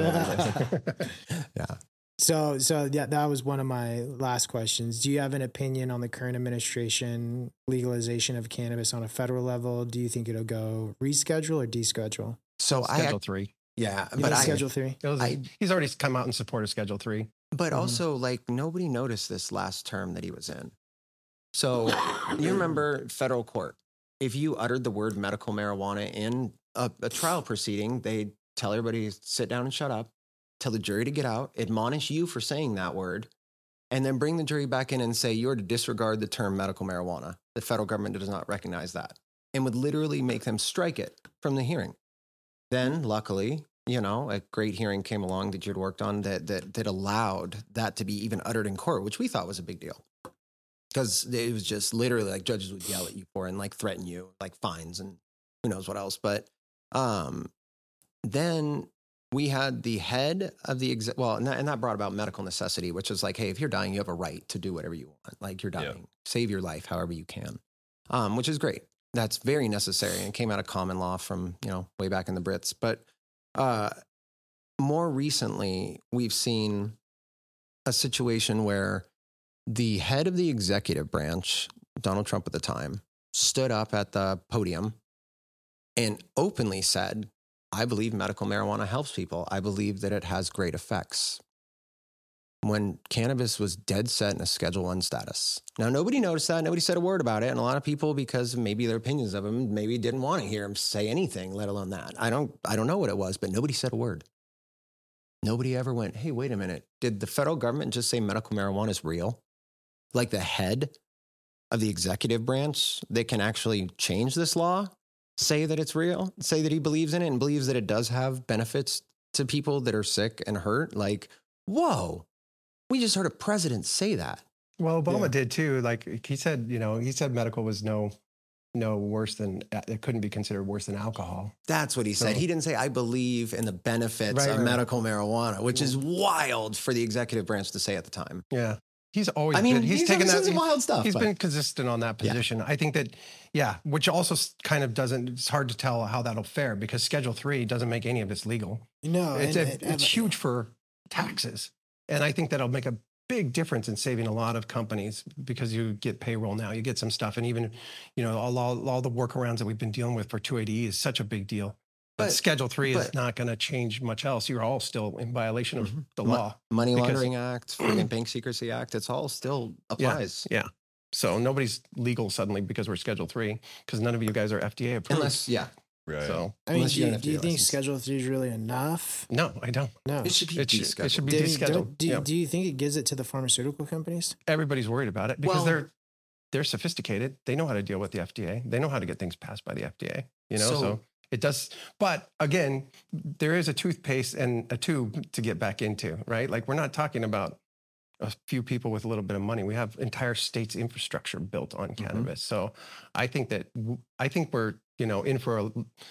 Yeah. So, so yeah, that was one of my last questions. Do you have an opinion on the current administration legalization of cannabis on a federal level? Do you think it'll go reschedule or deschedule? So Schedule I, three. yeah, You but think I, schedule three. It was- I- he's already come out in support of Schedule three. But Mhm. also, like, nobody noticed this last term that he was in. So, you remember federal court. If you uttered the word medical marijuana in a, a trial proceeding, they tell everybody to sit down and shut up, tell the jury to get out, admonish you for saying that word, and then bring the jury back in and say you're to disregard the term medical marijuana. The federal government does not recognize that and would literally make them strike it from the hearing. Then, luckily, you know, a great hearing came along that you'd worked on that that that allowed that to be even uttered in court, which we thought was a big deal. Because it was just literally like judges would yell at you for it and like threaten you, like fines and who knows what else. But um, then we had the head of the exe- well, and that, and that brought about medical necessity, which is like, hey, if you're dying, you have a right to do whatever you want. Like you're dying, Yeah. save your life however you can, um, which is great. That's very necessary and came out of common law from, you know, way back in the Brits. But uh, more recently, we've seen a situation where the head of the executive branch, Donald Trump at the time, stood up at the podium and openly said, I believe medical marijuana helps people. I believe that it has great effects. When cannabis was dead set in a Schedule One status. Now, nobody noticed that. Nobody said a word about it. And a lot of people, because maybe their opinions of him, maybe didn't want to hear him say anything, let alone that. I don't, I don't know what it was, but nobody said a word. Nobody ever went, hey, wait a minute. Did the federal government just say medical marijuana is real? Like the head of the executive branch that can actually change this law, say that it's real, say that he believes in it and believes that it does have benefits to people that are sick and hurt. Like, whoa, we just heard a president say that. Well, Obama Yeah. did too. Like he said, you know, he said medical was no, no worse than, it couldn't be considered worse than alcohol. That's what he said. So- He didn't say, I believe in the benefits Right, of right. medical marijuana, which is wild for the executive branch to say at the time. Yeah. He's always I mean, been, he's, he's taken said that. some wild stuff. He's but- been consistent on that Yeah. position. I think that, yeah, which also s- kind of doesn't, it's hard to tell how that'll fare because Schedule three doesn't make any of this legal. No, It's, and- a, and- it's huge for taxes. And I think that'll make a big difference in saving a lot of companies because you get payroll now, you get some stuff. And even, you know, all, all, all the workarounds that we've been dealing with for two eighty E is such a big deal. But, But- Schedule three is but- not going to change much else. You're all still in violation of Mhm. the Mo- law. Money Because- Laundering Act, friggin' Bank Secrecy Act, it's all still applies. Yeah. So nobody's legal suddenly because we're Schedule three because none of you guys are F D A approved. Unless, yeah. Right. So I mean, Unless do you you, don't have do you to do think license. Schedule three is really enough? no, I don't. No. It should be It should, it should be Do you- descheduled. don't- do, you- Yeah. do you think it gives it to the pharmaceutical companies? Everybody's worried about it because Well- they're they're sophisticated. They know how to deal with the F D A. They know how to get things passed by the F D A. You know, so, So- it does. But again, there is a toothpaste and a tube to get back into, right? Like we're not talking about a few people with a little bit of money. We have entire states' infrastructure built on cannabis. So I think that w- I think we're you know in for a.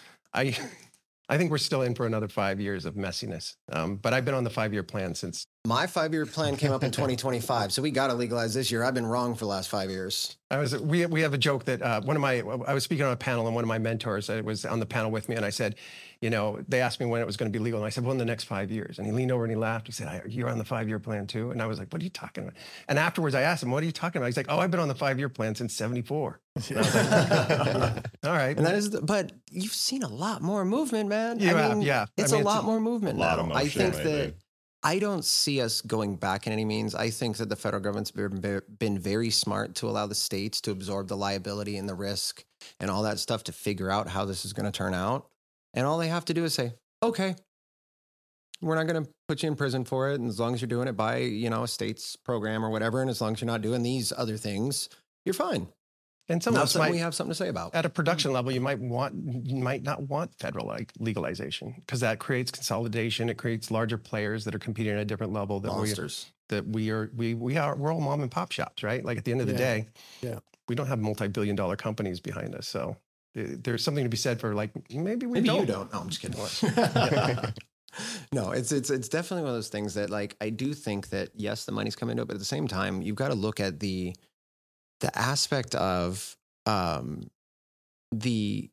I I think we're still in for another five years of messiness. Um, but I've been on the five year plan since. My five-year plan came up in twenty twenty-five, so we got to legalize this year. I've been wrong for the last five years. I was we we have a joke that uh, one of my I was speaking on a panel and one of my mentors uh, was on the panel with me and I said, you know, they asked me when it was going to be legal and I said, well, in the next five years. And he leaned over and he laughed. He said, I, you're on the five year plan too. And I was like, what are you talking about? And afterwards, I asked him, what are you talking about? He's like, oh, I've been on the five year plan since seventy-four. And I was like, all right. And that is, the, but you've seen a lot more movement, man. You I have, mean, yeah. I It's mean, a it's lot a- more movement a lot now. of I motion think lately. that I don't see us going back in any means. I think that the federal government's been, been very smart to allow the states to absorb the liability and the risk and all that stuff to figure out how this is going to turn out. And all they have to do is say, okay, we're not going to put you in prison for it. And as long as you're doing it by, you know, a state's program or whatever, and as long as you're not doing these other things, you're fine. And some of Not us something might, we have something to say about. at a production level, you might want, you might not want federal like legalization because that creates consolidation. It creates larger players that are competing at a different level that we, Monsters. that we are, we, we are, we're all mom and pop shops, right? Like at the end of the Yeah. day, Yeah. we don't have multi-billion dollar companies behind us. So uh, there's something to be said for like, maybe we Maybe don't. you don't. No, I'm just kidding. No, it's it's it's definitely one of those things that like I do think that yes, the money's coming into it, but at the same time, you've got to look at the the aspect of um the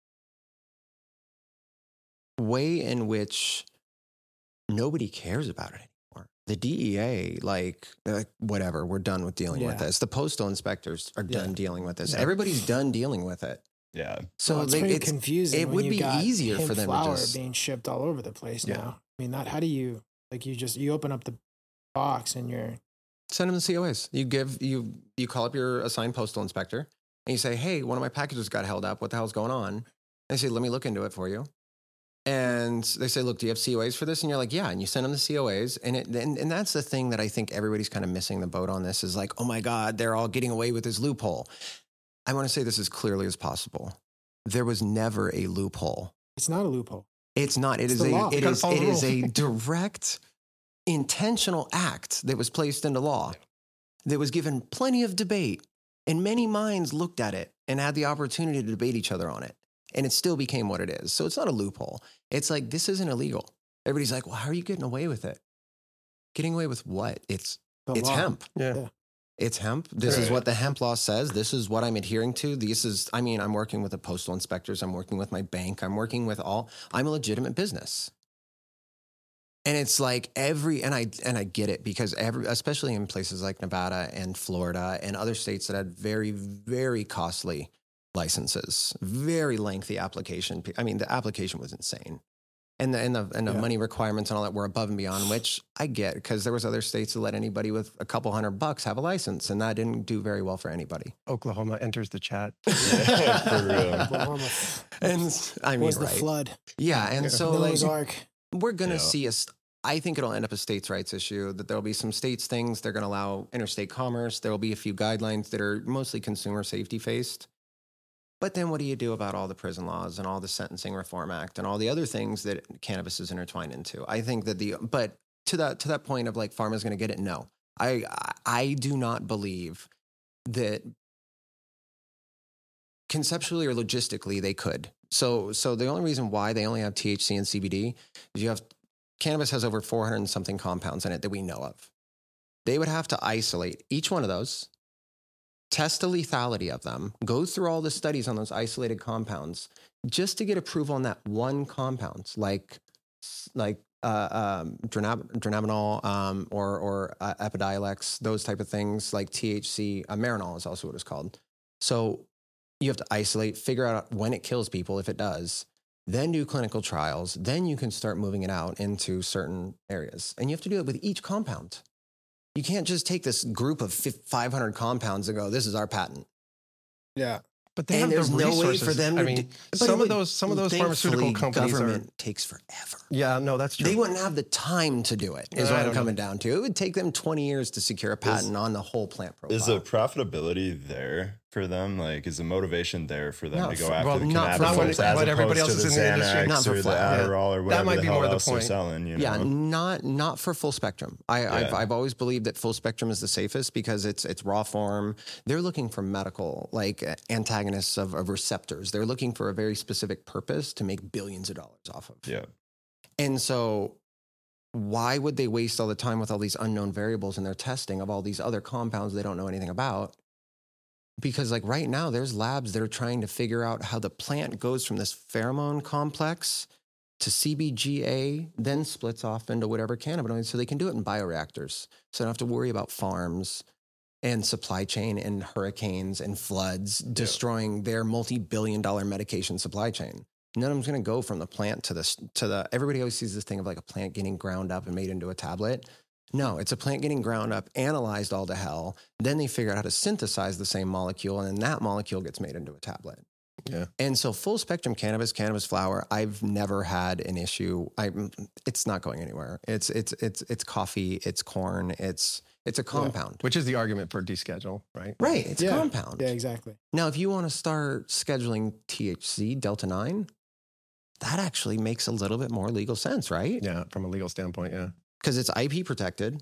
way in which nobody cares about it anymore. The D E A, like, uh, whatever, we're done with dealing with Yeah. this. The postal inspectors are Yeah. done dealing with this. Yeah. Everybody's done dealing with it. Yeah. So Well, it's like, pretty it's confusing. it when would you've be got easier for hemp them to flour just- being shipped all over the place Yeah. now. I mean, that how do you like you just you open up the box and you're send them the C O As. You give you you call up your assigned postal inspector and you say, "Hey, one of my packages got held up. What the hell's going on?" They say, "Let me look into it for you." And they say, "Look, do you have C O As for this?" And you're like, "Yeah." And you send them the C O As, and it and, and that's the thing that I think everybody's kind of missing the boat on. This is like, "Oh my God, they're all getting away with this loophole." I want to say this as clearly as possible. There was never a loophole. it's not a loophole. It's not. It It's is the a. law. It Gotta is. follow It the is a rules. direct, intentional act that was placed into law. That was given plenty of debate, and many minds looked at it and had the opportunity to debate each other on it, and it still became what it is. So it's not a loophole. It's like this isn't illegal. Everybody's like, "Well, how are you getting away with it?" Getting away with what? It's The it's law. hemp. Yeah. Yeah. It's hemp. This is Right. what the hemp law says. This is what I'm adhering to. This is, I mean, I'm working with the postal inspectors. I'm working with my bank. I'm working with all, I'm a legitimate business. And it's like every, and I, and I get it because every, especially in places like Nevada and Florida and other states that had very, very costly licenses, very lengthy application. I mean, the application was insane. And the, and the, and the Yeah. money requirements and all that were above and beyond, which I get because there was other states that let anybody with a couple hundred bucks have a license, and that didn't do very well for anybody. Oklahoma enters the chat. Yeah, for real. Oklahoma And I mean, was the right? flood. Yeah, and so like Noah's Ark. we're gonna Yeah. see us. I think it'll end up a states' rights issue, that there'll be some states things, they're going to allow interstate commerce. There will be a few guidelines that are mostly consumer safety faced. But then what do you do about all the prison laws and all the Sentencing Reform Act and all the other things that cannabis is intertwined into? I think that the, but to that, to that point of like pharma's going to get it, no. I, I do not believe that conceptually or logistically they could. So, so the only reason why they only have T H C and C B D is you have, cannabis has over four hundred and something compounds in it that we know of. They would have to isolate each one of those, test the lethality of them, go through all the studies on those isolated compounds just to get approval on that one compound, like, like, uh, um, dronab- dronabinol, um, or, or, uh, Epidiolex, those type of things, like T H C, uh, Marinol is also what it's called. So you have to isolate, figure out when it kills people, if it does, then do clinical trials. Then you can start moving it out into certain areas. And you have to do it with each compound. You can't just take this group of five hundred compounds and go, this is our patent. Yeah. But they and have there's the no resources. way for them to I mean, do, some it, of those some of those pharmaceutical companies government are, takes forever. Yeah, no, that's true. They wouldn't have the time to do it, is I what I'm don't coming know. down to. It would take them twenty years to secure a patent Is- on the whole plant profile. Is the profitability there for them? Like, is the motivation there for them Not to go for- after well, the not for cannabinoids what- as what opposed everybody to else the is in the industry? Xanax Not for or the flat. Adderall or whatever might the be hell more the else they're point. selling? You know? Yeah, not not for full spectrum. I, I've Yeah. I've always believed that full spectrum is the safest because it's it's raw form. They're looking for medical like uh, antagonists of, of receptors. They're looking for a very specific purpose to make billions of dollars off of. Yeah. And so why would they waste all the time with all these unknown variables in their testing of all these other compounds they don't know anything about? Because like right now, there's labs that are trying to figure out how the plant goes from this pheromone complex to C B G A, then splits off into whatever cannabinoid. So they can do it in bioreactors. So they don't have to worry about farms and supply chain and hurricanes and floods destroying their multi-billion dollar medication supply chain. None of them's going to go from the plant to the, to the, everybody always sees this thing of like a plant getting ground up and made into a tablet. No, it's a plant getting ground up, analyzed all to hell. Then they figure out how to synthesize the same molecule, and then that molecule gets made into a tablet. Yeah. And so full spectrum cannabis, cannabis flower, I've never had an issue. I it's not going anywhere. It's it's it's it's coffee, it's corn, it's it's a compound. Which is the argument for deschedule, right? Right, it's Yeah. a compound. Yeah, exactly. Now, if you want to start scheduling T H C, Delta nine, that actually makes a little bit more legal sense, right? Yeah, from a legal standpoint, yeah. Because it's I P protected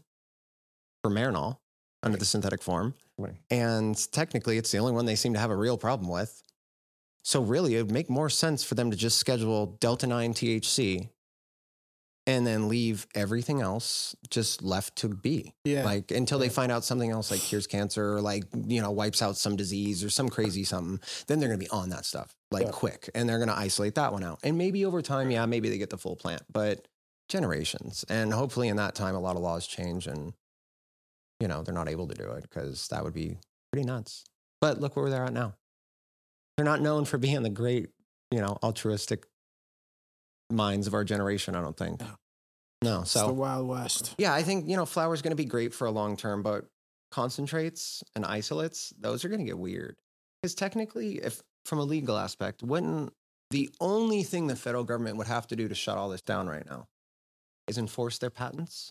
for Marinol under the synthetic form. Right. And technically, it's the only one they seem to have a real problem with. So really, it would make more sense for them to just schedule Delta nine T H C and then leave everything else just left to be. Yeah. Like until they Yeah. find out something else like cures cancer or like, you know, wipes out some disease or some crazy something, then they're going to be on that stuff like Yeah. quick. And they're going to isolate that one out. And maybe over time, yeah, maybe they get the full plant, but generations. And hopefully in that time, a lot of laws change and, you know, they're not able to do it because that would be pretty nuts. But look where they're at now. They're not known for being the great, you know, altruistic minds of our generation, I don't think. No. No. It's the So, Wild West. yeah, I think, you know, flour is going to be great for a long term, but concentrates and isolates, those are going to get weird. Because technically, if from a legal aspect, wouldn't the only thing the federal government would have to do to shut all this down right now is enforce their patents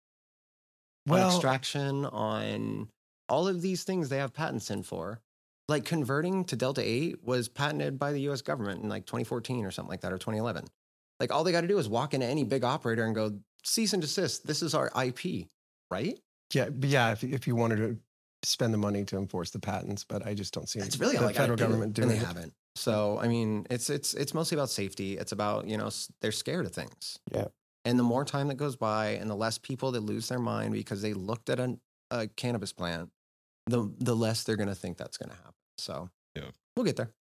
on Well, extraction, on all of these things they have patents in for. Like converting to Delta eight was patented by the U S government in like twenty fourteen or something like that, or twenty eleven. Like all they got to do is walk into any big operator and go, cease and desist. This is our I P, right? yeah, but yeah, if, if you wanted to spend the money to enforce the patents, but I just don't see It's really the all I gotta federal do, government doing and they it. haven't. So I mean, it's it's it's mostly about safety. It's about, you know, s- they're scared of things. Yeah. And the more time that goes by, and the less people that lose their mind because they looked at a, a cannabis plant, the the less they're going to think that's going to happen. So Yeah. we'll get there.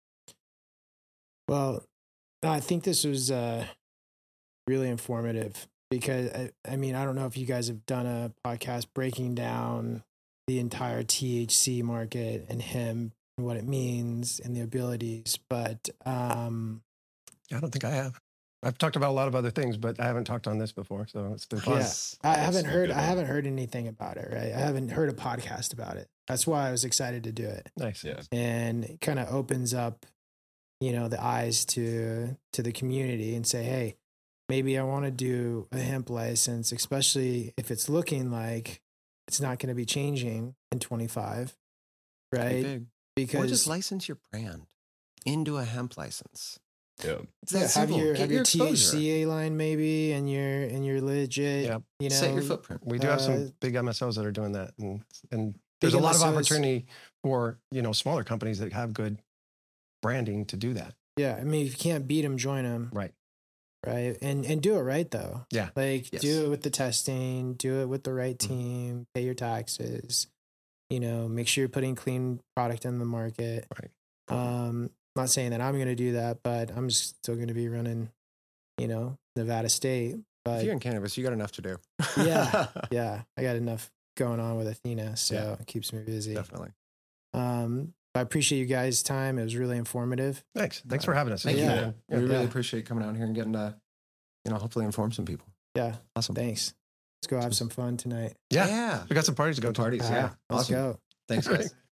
Well, no, I think this was uh, really informative because I, I mean, I don't know if you guys have done a podcast breaking down the entire T H C market and hemp and what it means and the abilities, but um, I don't think I have. I've talked about a lot of other things, but I haven't talked on this before, so it's been fun. yeah, I haven't That's a heard good I one. haven't heard anything about it. Right, I haven't heard a podcast about it. That's why I was excited to do it, Nice. Yeah. and it kind of opens up, you know, the eyes to to the community and say, hey, maybe I want to do a hemp license, especially if it's looking like it's not going to be changing in twenty-five, right? Big. Because Or just license your brand into a hemp license. Yeah. It's that yeah, have simple. your Get have your, your T H C A line maybe, and your and your legit. Yep. You know, Set your footprint. We do have Uh, some big M S Os that are doing that, and and there's a Big lot of M S Os. opportunity for you know smaller companies that have good branding to do that. Yeah, I mean, if you can't beat them, join them. Right. Right, and and do it right though. Yeah. Like Yes. do it with the testing, do it with the right Mhm. team, pay your taxes. You know, make sure you're putting clean product in the market. Right. Um, not saying that I'm going to do that, but I'm still going to be running, you know, Nevada State. But If you're in cannabis, you got enough to do. yeah, yeah, I got enough going on with Athena, so Yeah. it keeps me busy. Definitely. Um, I appreciate you guys' time. It was really informative. Thanks. Thanks for having us. Thank Yeah. you. man. We really Yeah. appreciate coming out here and getting to, you know, hopefully inform some people. Yeah, Awesome. thanks. Let's go have some fun tonight. Yeah. Yeah. We got some parties to go to. Parties. Uh, Yeah. let's Awesome. go. Thanks, guys.